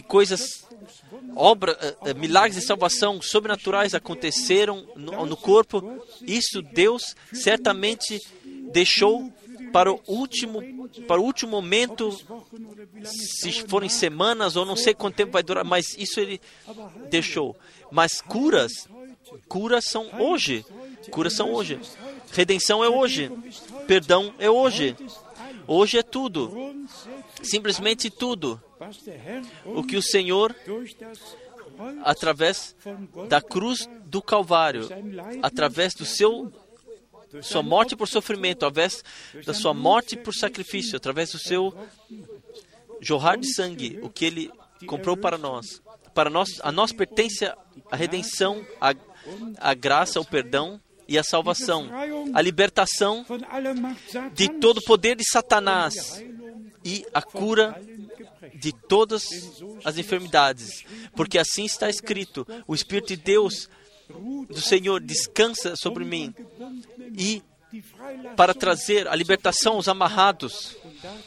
milagres de salvação sobrenaturais aconteceram no corpo. Isso Deus certamente deixou para o último momento, se forem semanas ou não sei quanto tempo vai durar, mas isso Ele deixou. Mas curas são hoje. Redenção é hoje. Perdão é hoje. Hoje é tudo. Simplesmente tudo. O que o Senhor, através da cruz do Calvário, através sua morte por sofrimento, através da sua morte por sacrifício, através do seu jorrar de sangue, o que Ele comprou para nós. A nós pertence a redenção, a graça, o perdão e a salvação, a libertação de todo o poder de Satanás e a cura de todas as enfermidades, porque assim está escrito: o Espírito de Deus, do Senhor, descansa sobre mim, e para trazer a libertação aos amarrados.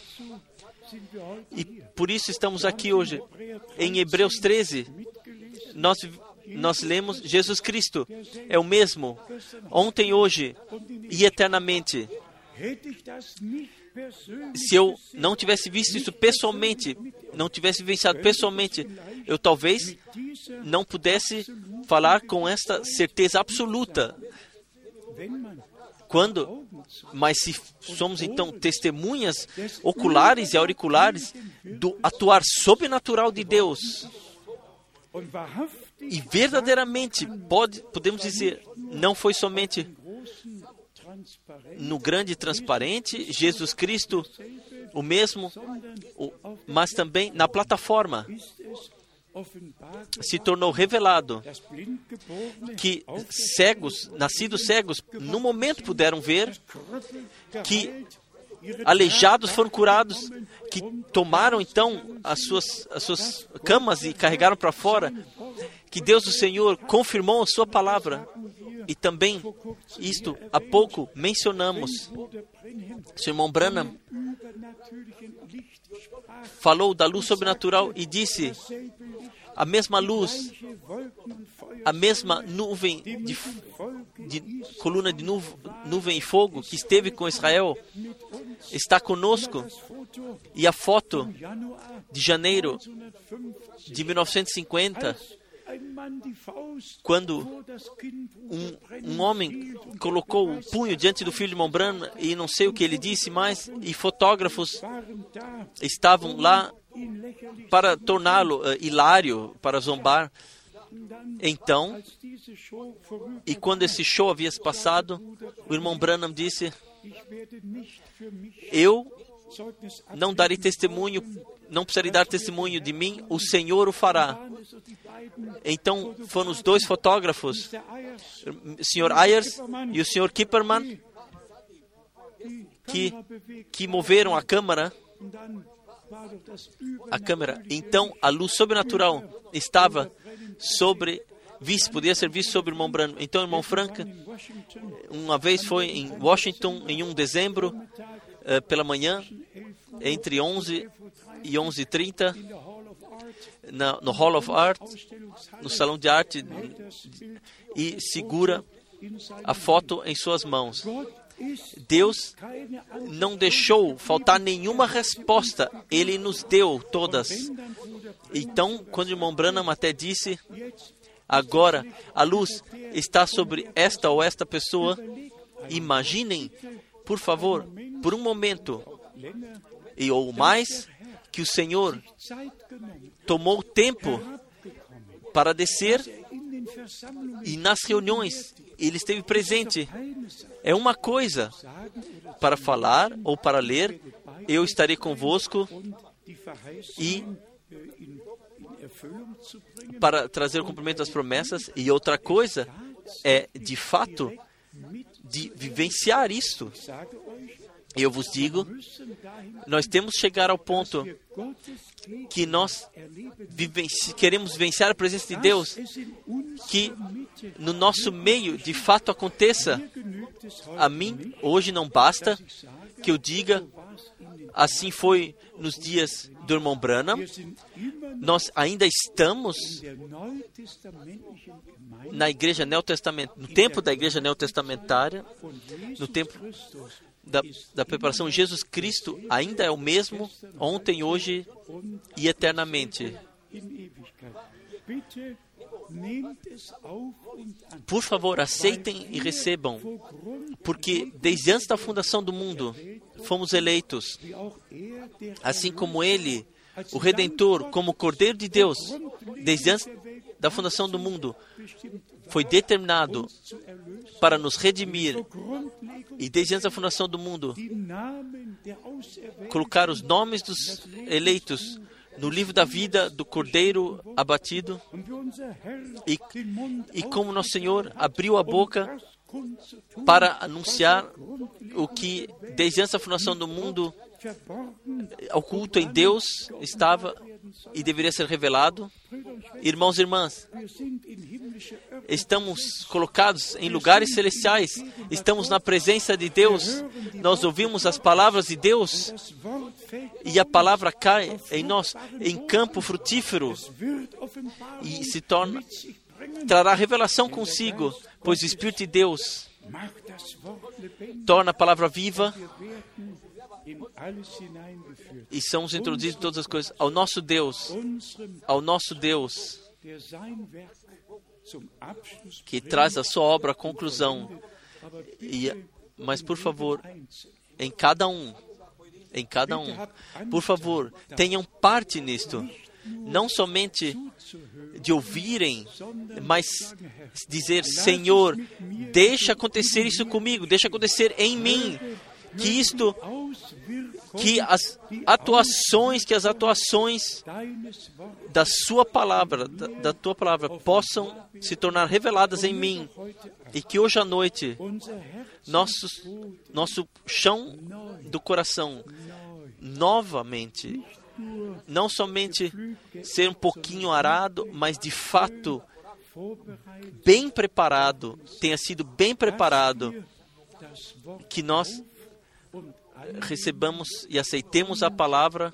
E por isso estamos aqui hoje. Em Hebreus 13, nós lemos: Jesus Cristo é o mesmo, ontem, hoje e eternamente. Se eu não tivesse visto isso pessoalmente, não tivesse vivenciado pessoalmente, eu talvez não pudesse falar com esta certeza absoluta. Mas se somos então testemunhas oculares e auriculares do atuar sobrenatural de Deus, e verdadeiramente podemos dizer, não foi somente no grande transparente, Jesus Cristo, o mesmo, mas também na plataforma se tornou revelado que nascidos cegos, no momento puderam ver, que aleijados foram curados, que tomaram então as suas camas e carregaram para fora, que Deus o Senhor confirmou a sua palavra. E também, isto há pouco mencionamos, o irmão Branham falou da luz sobrenatural e disse, a mesma luz, a mesma nuvem de coluna de nuvem e fogo que esteve com Israel, está conosco. E a foto de janeiro de 1950, quando um homem colocou o punho diante do filho de irmão Branham, e não sei o que ele disse mais, e fotógrafos estavam lá para torná-lo hilário, para zombar. Então, e quando esse show havia se passado, o irmão Branham disse, eu não darei testemunho, não precisarei dar testemunho de mim, o Senhor o fará. Então foram os dois fotógrafos, o Sr. Ayers e o Sr. Kipperman, que moveram a câmera. Então a luz sobrenatural estava podia ser vista sobre o irmão Branham. Então o irmão Frank, uma vez foi em Washington, em 1 de dezembro, pela manhã, entre 11 e 11h30, no Hall of Art, no Salão de Arte, e segura a foto em suas mãos. Deus não deixou faltar nenhuma resposta, Ele nos deu todas. Então, quando o irmão Branham até disse, agora a luz está sobre esta ou esta pessoa, imaginem, por favor, por um momento, ou mais, que o Senhor tomou tempo para descer, e nas reuniões Ele esteve presente. É uma coisa para falar ou para ler, eu estarei convosco, e para trazer o cumprimento das promessas, e outra coisa é, de fato, de vivenciar isto. Eu vos digo, nós temos que chegar ao ponto que nós queremos vivenciar a presença de Deus, que no nosso meio de fato aconteça. A mim, hoje não basta que eu diga, assim foi nos dias do irmão Branham, nós ainda estamos na igreja neotestamentária, no tempo da igreja neotestamentária, no tempo da preparação. Jesus Cristo ainda é o mesmo, ontem, hoje e eternamente. Por favor, aceitem e recebam, porque desde antes da fundação do mundo, fomos eleitos, assim como Ele, o Redentor, como Cordeiro de Deus, desde antes da fundação do mundo, foi determinado para nos redimir, e desde antes da fundação do mundo, colocar os nomes dos eleitos no livro da vida do Cordeiro abatido, e como nosso Senhor abriu a boca para anunciar o que desde antes da fundação do mundo oculto em Deus estava e deveria ser revelado. Irmãos e irmãs, estamos colocados em lugares celestiais, estamos na presença de Deus, nós ouvimos as palavras de Deus, e a palavra cai em nós, em campo frutífero, e trará revelação consigo, pois o Espírito de Deus torna a palavra viva e somos introduzidos em todas as coisas. Ao nosso Deus, que traz a sua obra à conclusão. Mas, por favor, em cada um, por favor, tenham parte nisto. Não somente de ouvirem, mas dizer: Senhor, deixa acontecer isso comigo, deixa acontecer em mim, que as atuações da sua palavra, da tua palavra, possam se tornar reveladas em mim, e que hoje à noite nosso chão do coração novamente, não somente ser um pouquinho arado, mas de fato bem preparado, tenha sido bem preparado, que nós recebamos e aceitemos a palavra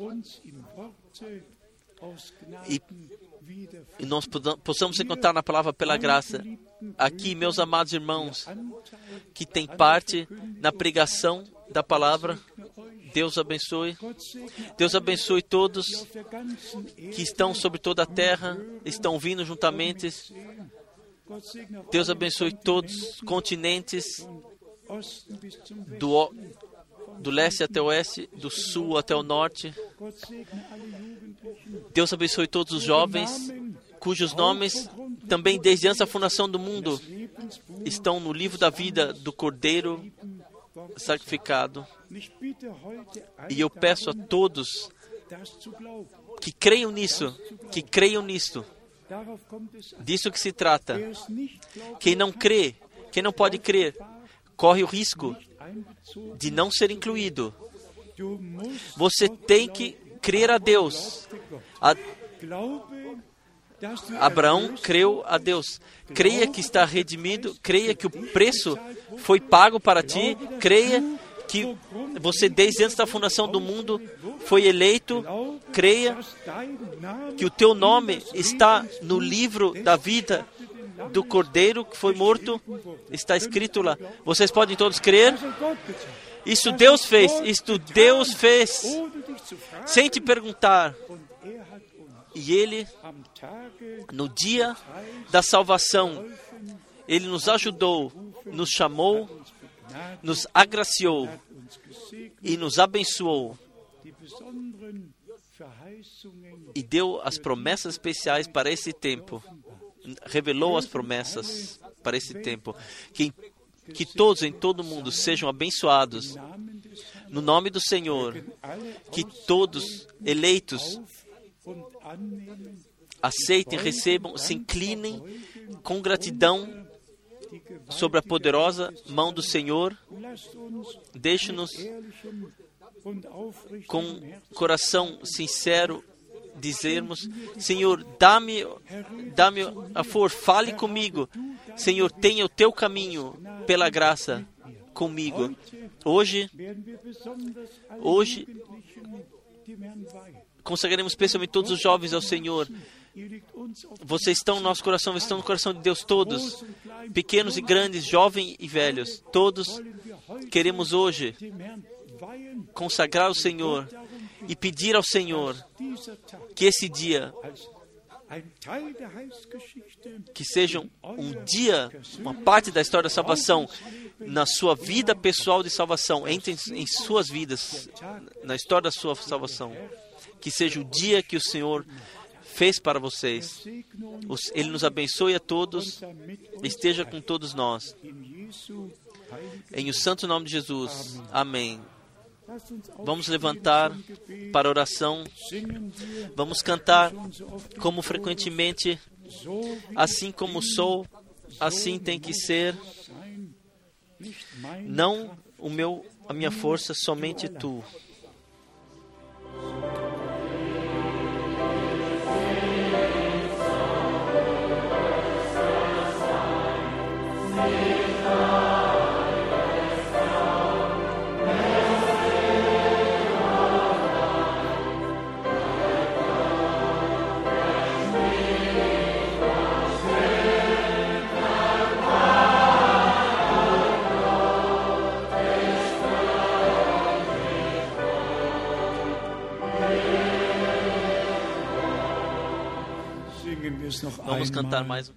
e nós possamos encontrar na palavra pela graça. Aqui, meus amados irmãos, que têm parte na pregação da palavra, Deus abençoe. Deus abençoe todos que estão sobre toda a terra, estão ouvindo juntamente. Deus abençoe todos os continentes, do leste até o oeste, do sul até o norte. Deus abençoe todos os jovens, cujos nomes também desde antes da fundação do mundo estão no livro da vida do Cordeiro sacrificado. E eu peço a todos que creiam nisso, disso que se trata. Quem não crê, quem não pode crer, corre o risco de não ser incluído. Você tem que crer a Deus. Abraão creu a Deus. Creia que está redimido, creia que o preço foi pago para ti, creia que você desde antes da fundação do mundo foi eleito, creia que o teu nome está no livro da vida do Cordeiro que foi morto, está escrito lá. Vocês podem todos crer? Isso Deus fez, sem te perguntar. E Ele, no dia da salvação, Ele nos ajudou, nos chamou, nos agraciou e nos abençoou. E deu as promessas especiais para esse tempo. Revelou as promessas para esse tempo. Que todos em todo o mundo sejam abençoados no nome do Senhor. Que todos eleitos aceitem, recebam, se inclinem com gratidão sobre a poderosa mão do Senhor. Deixe-nos com coração sincero dizermos: Senhor, dá-me a força, fale comigo. Senhor, tenha o teu caminho pela graça comigo. Hoje consagraremos especialmente todos os jovens ao Senhor. Vocês estão no nosso coração, estão no coração de Deus todos, pequenos e grandes, jovens e velhos. Todos queremos hoje consagrar ao Senhor e pedir ao Senhor que esse dia, que seja um dia, uma parte da história da salvação, na sua vida pessoal de salvação, entre em suas vidas, na história da sua salvação. Que seja o dia que o Senhor fez para vocês. Ele nos abençoe a todos, esteja com todos nós. Em o santo nome de Jesus. Amém. Vamos levantar para oração. Vamos cantar como frequentemente: assim como sou, assim tem que ser. Não a minha força, somente tu. Vamos cantar mais.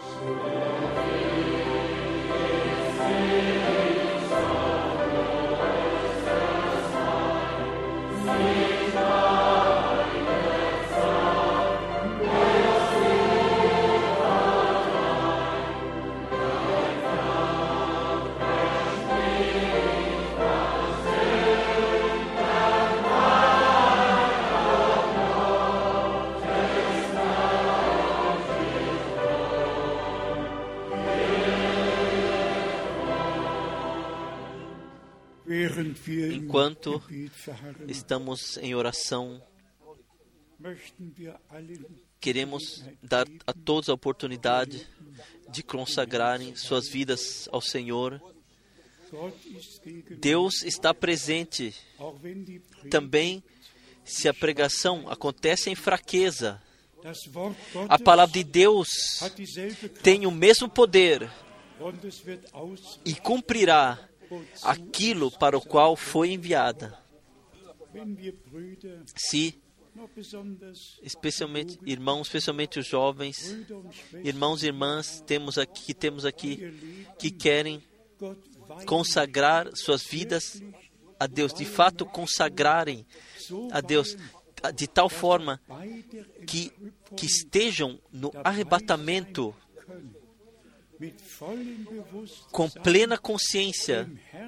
Enquanto estamos em oração, queremos dar a todos a oportunidade de consagrarem suas vidas ao Senhor. Deus está presente também se a pregação acontece em fraqueza. A palavra de Deus tem o mesmo poder e cumprirá aquilo para o qual foi enviada. Se, especialmente irmãos, especialmente os jovens, irmãos e irmãs, temos aqui que querem consagrar suas vidas a Deus, de fato consagrarem a Deus de tal forma que estejam no arrebatamento com plena consciência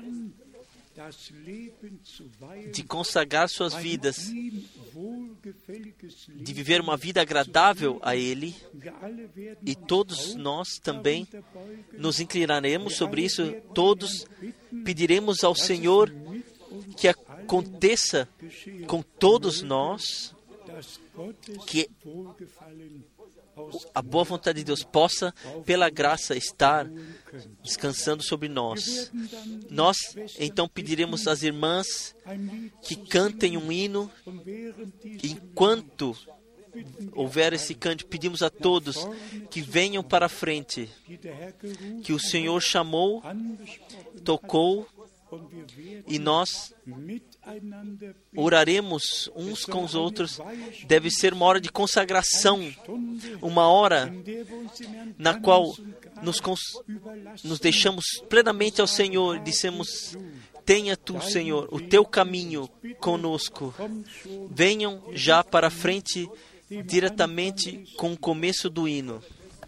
de consagrar suas vidas, de viver uma vida agradável a Ele, e todos nós também nos inclinaremos sobre isso, todos pediremos ao Senhor que aconteça com todos nós, que a boa vontade de Deus possa, pela graça, estar descansando sobre nós. Nós, então, pediremos às irmãs que cantem um hino. Enquanto houver esse cântico, pedimos a todos que venham para a frente, que o Senhor chamou, tocou, e nós oraremos uns com os outros. Deve ser uma hora de consagração, uma hora na qual nos deixamos plenamente ao Senhor e dissemos: tenha tu, Senhor, o teu caminho conosco. Venham já para a frente diretamente com o começo do hino.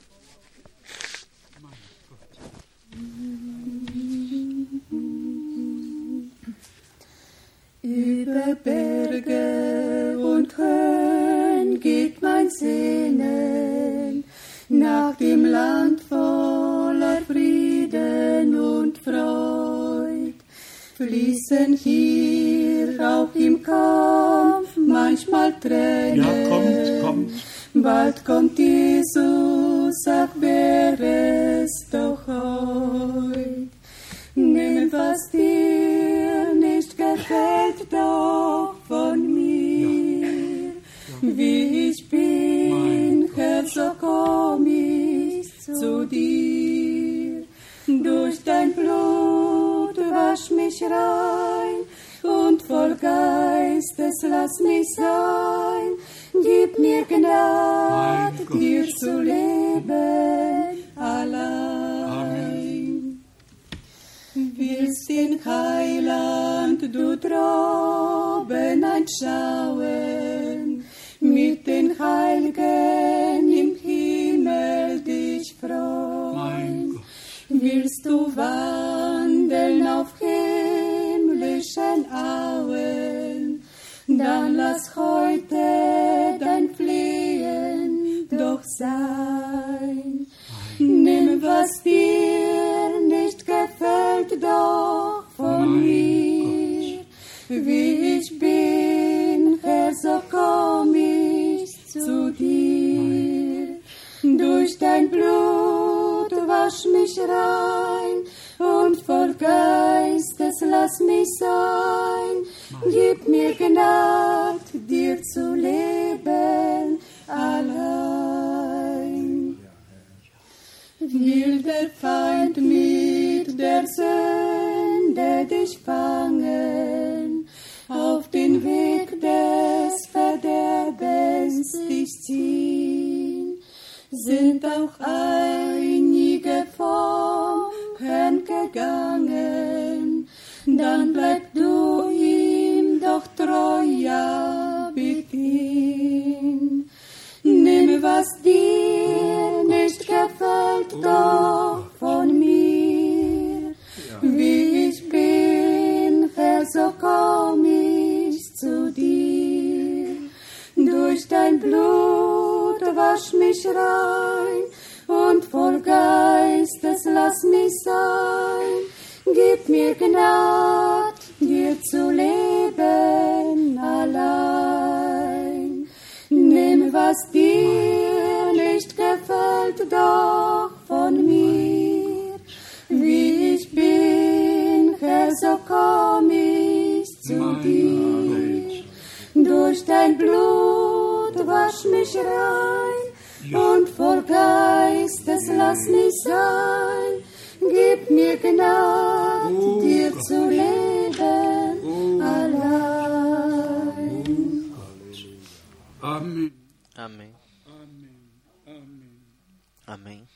Über Berge und Höhen geht mein Sehnen nach dem Land voller Frieden und Freud. Fließen hier auch im Kampf manchmal Tränen. Ja, kommt. Bald kommt Jesus, ach, wäre es doch heut. Nimm, was dir nicht gefällt, doch von mir. Wie ich bin, Herr, so komm ich zu dir. Durch dein Blut wasch mich rein und voll Geistes lass mich sein. Gib mir Gnade, dir zu leben allein. Willst in Heiland du droben einschauen, mit den Heiligen im Himmel dich freuen. Willst du wandeln auf himmlischen Auen, dann lass heute dein Flehen doch sein. Nimm, was dir nicht gefällt, doch von mir. Wie ich bin, Herr, so komm ich zu dir. Durch dein Blut wasch mich rein und voll Geistes lass mich sein. Gib mir Gnade, dir zu leben allein. Will der Feind mit der Sünde dich fangen, auf den Weg des Verderbens dich ziehen, sind auch einige vom Herrn gegangen, dann bleib du ihm doch treu, ja, Beginn. Nimm, was dir nicht gefällt, doch von mir. Wie ich bin, Herr, so komm ich zu dir. Durch dein Blut wasch mich rein und voll Geistes lass mich sein. Gib mir Gnad, dir zu leben allein. Nimm, was dir nicht gefällt, doch von mir. Wie ich bin, Herr, so komm ich zu dir. Durch dein Blut wasch mich rein und voll Geistes lass mich sein. Gib mir Gnad, dir zu leben allein. Amém. Amém. Amém.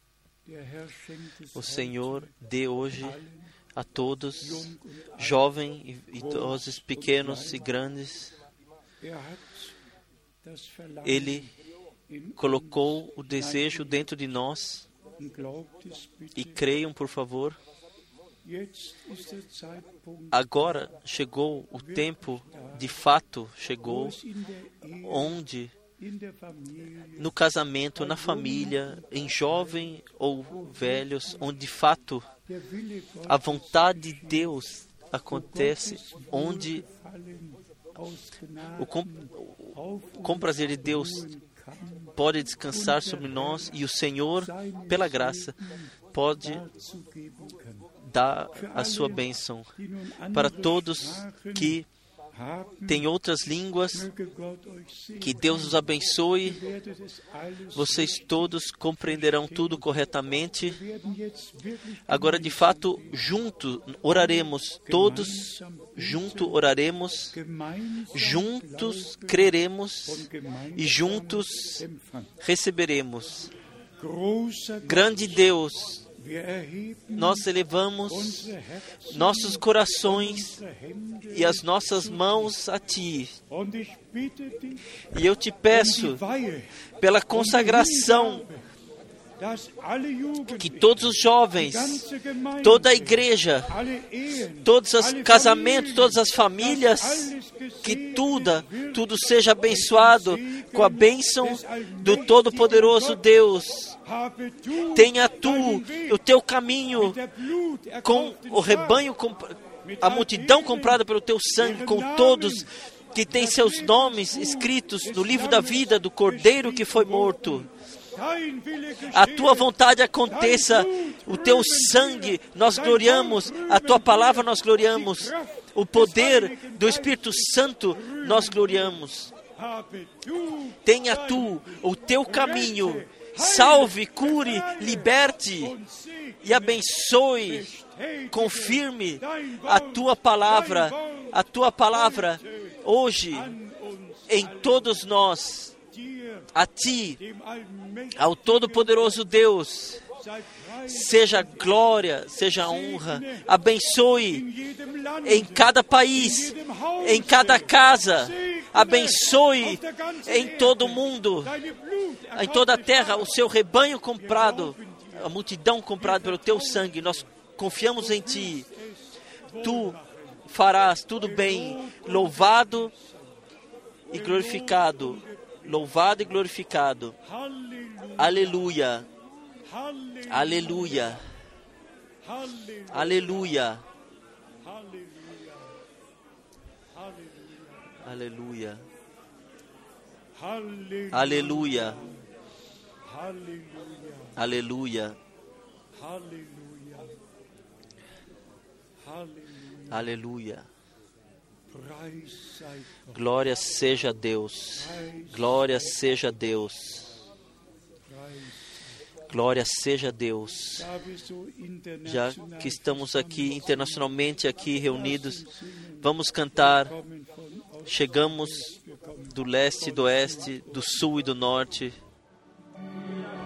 O Senhor dê hoje a todos, jovens e idosos, pequenos e grandes. Ele colocou o desejo dentro de nós. E creiam, por favor. Agora chegou o tempo, de fato chegou, onde no casamento, na família, em jovem ou velhos, onde de fato a vontade de Deus acontece, onde o com prazer de Deus pode descansar sobre nós e o Senhor, pela graça, pode dar a sua bênção para todos que têm outras línguas. Que Deus os abençoe. Vocês todos compreenderão tudo corretamente. Agora, de fato, juntos oraremos, todos juntos oraremos, juntos creremos e juntos receberemos. Grande Deus, nós elevamos nossos corações e as nossas mãos a Ti. E eu te peço, pela consagração, que todos os jovens, toda a igreja, todos os casamentos, todas as famílias, que tudo seja abençoado com a bênção do Todo-Poderoso Deus. Tenha tu o teu caminho com o rebanho, a multidão comprada pelo teu sangue, com todos que têm seus nomes escritos no livro da vida do Cordeiro que foi morto. A tua vontade aconteça, o teu sangue nós gloriamos, a tua palavra nós gloriamos, o poder do Espírito Santo nós gloriamos. Tenha tu o teu caminho, salve, cure, liberte e abençoe, confirme a tua palavra hoje em todos nós. A Ti, ao Todo-Poderoso Deus, seja glória, seja honra, abençoe em cada país, em cada casa, abençoe em todo o mundo, em toda a terra, o seu rebanho comprado, a multidão comprada pelo Teu sangue. Nós confiamos em Ti, Tu farás tudo bem, louvado e glorificado. Louvado e glorificado. Aleluia. Aleluia. Aleluia. Aleluia. Aleluia. Aleluia. Aleluia. Glória seja a Deus. Glória seja a Deus. Glória seja a Deus. Já que estamos aqui internacionalmente aqui reunidos, vamos cantar. Chegamos do leste, do oeste, do sul e do norte.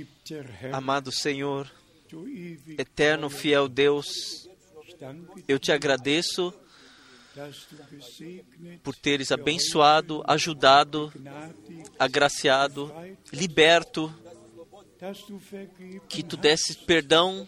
Amado Senhor, eterno, fiel Deus, eu te agradeço por teres abençoado, ajudado, agraciado, liberto, que tu desses perdão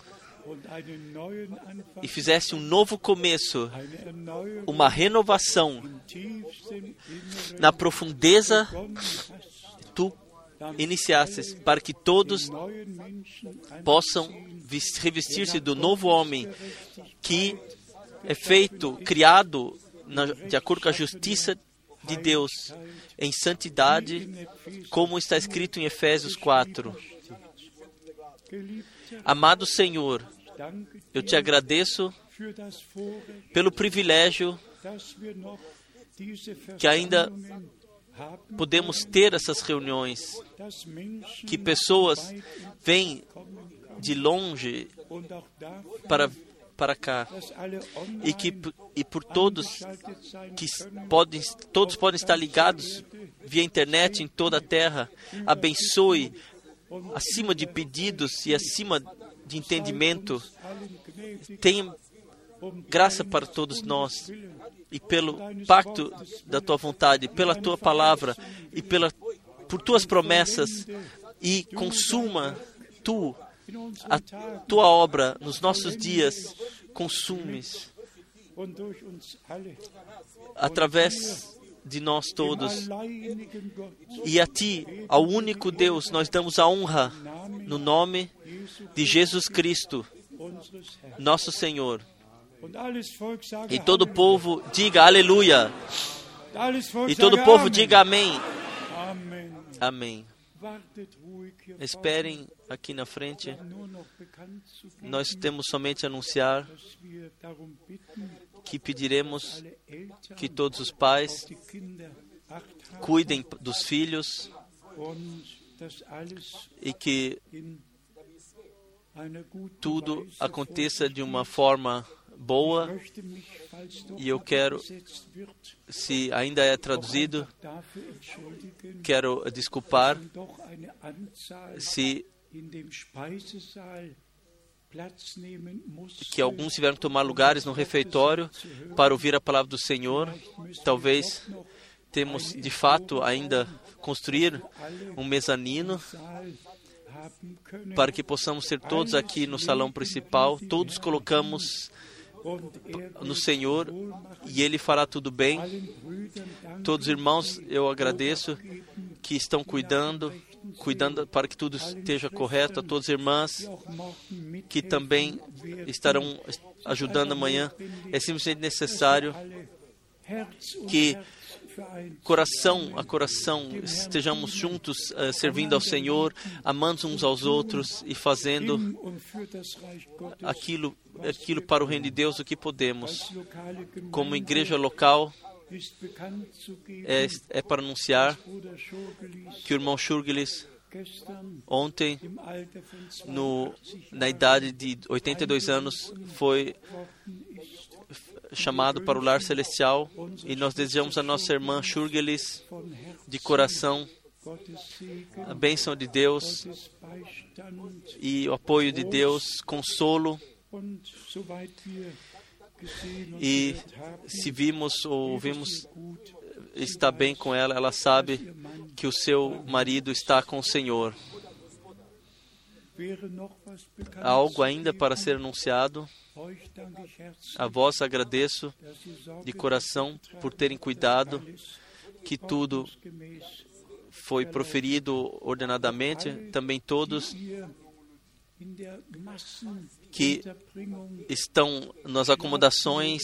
e fizesse um novo começo, uma renovação na profundeza tu iniciastes, para que todos possam revestir-se do novo homem que é feito, criado de acordo com a justiça de Deus, em santidade, como está escrito em Efésios 4. Amado Senhor, eu te agradeço pelo privilégio que ainda podemos ter essas reuniões, que pessoas vêm de longe para cá, e por todos todos podem estar ligados via internet em toda a terra. Abençoe acima de pedidos e acima de entendimento. Tenha graça para todos nós, e pelo pacto da tua vontade, pela tua palavra e por tuas promessas, e consuma a tua obra nos nossos dias, consumes através de nós todos. E a ti, ao único Deus, nós damos a honra no nome de Jesus Cristo, nosso Senhor. E todo o povo diga aleluia. E todo o povo diga amém. Amém. Esperem aqui na frente. Nós temos somente a anunciar que pediremos que todos os pais cuidem dos filhos e que tudo aconteça de uma forma boa. E eu quero, se ainda é traduzido, quero desculpar se que alguns tiveram que tomar lugares no refeitório para ouvir a palavra do Senhor. Talvez temos de fato ainda construir um mezanino para que possamos ser todos aqui no salão principal. Todos colocamos no Senhor e Ele fará tudo bem. Todos os irmãos, eu agradeço que estão cuidando para que tudo esteja correto. A todas as irmãs que também estarão ajudando amanhã. É simplesmente necessário que coração a coração estejamos juntos servindo ao Senhor, amando uns aos outros e fazendo aquilo para o reino de Deus o que podemos. Como igreja local, é para anunciar que o irmão Schurgelis ontem, na idade de 82 anos, foi chamado para o lar celestial, e nós desejamos a nossa irmã Schurgelis de coração a bênção de Deus e o apoio de Deus, consolo. E se vimos ou ouvimos está bem com ela, ela sabe que o seu marido está com o Senhor. Há algo ainda para ser anunciado. A vós agradeço de coração por terem cuidado que tudo foi proferido ordenadamente. Também todos que estão nas acomodações,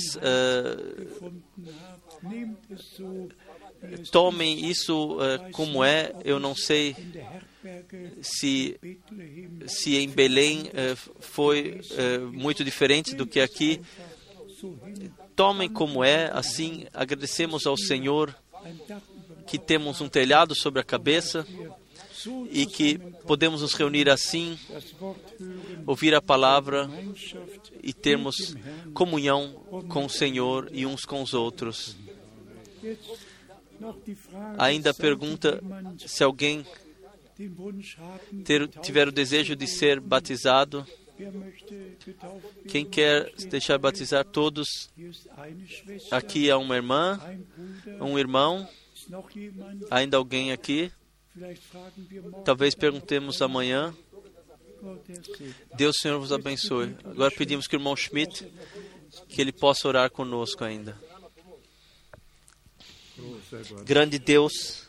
tomem isso como é. Eu não sei se em Belém foi muito diferente do que aqui. Tomem como é, assim agradecemos ao Senhor que temos um telhado sobre a cabeça e que podemos nos reunir assim, ouvir a palavra e termos comunhão com o Senhor e uns com os outros. Ainda pergunta se alguém tiver o desejo de ser batizado, quem quer deixar batizar todos, aqui há uma irmã, um irmão, ainda alguém aqui. Talvez perguntemos amanhã. Deus, Senhor, vos abençoe. Agora pedimos que o irmão Schmidt, que ele possa orar conosco ainda. Grande Deus,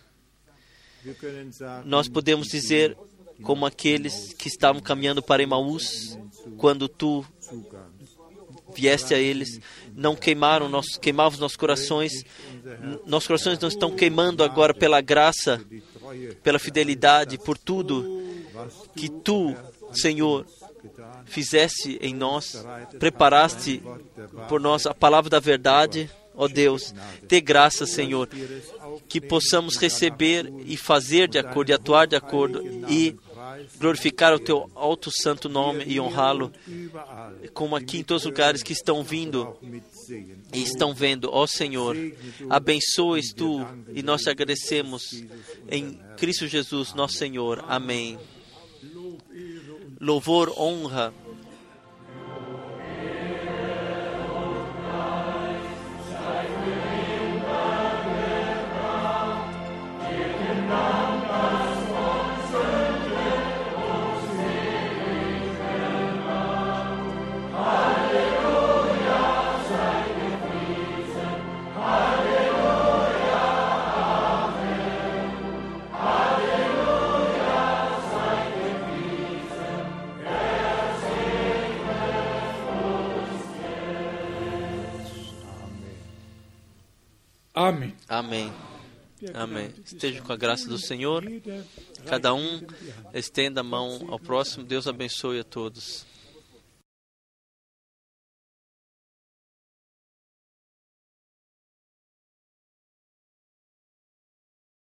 nós podemos dizer como aqueles que estavam caminhando para Emaús, quando tu vieste a eles, não queimavam os nossos corações. Nossos corações não estão queimando agora pela graça, pela fidelidade, por tudo que tu, Senhor, fizeste em nós, preparaste por nós a palavra da verdade. Ó Deus, dê graça, Senhor, que possamos receber e fazer de acordo, e atuar de acordo, e glorificar o teu alto santo nome e honrá-lo, como aqui em todos os lugares que estão vindo e estão vendo. Ó Senhor, abençoes tu, e nós te agradecemos em Cristo Jesus, nosso Senhor. Amém. Louvor, honra. Amém. Amém. Amém. Esteja com a graça do Senhor. Cada um estenda a mão ao próximo. Deus abençoe a todos.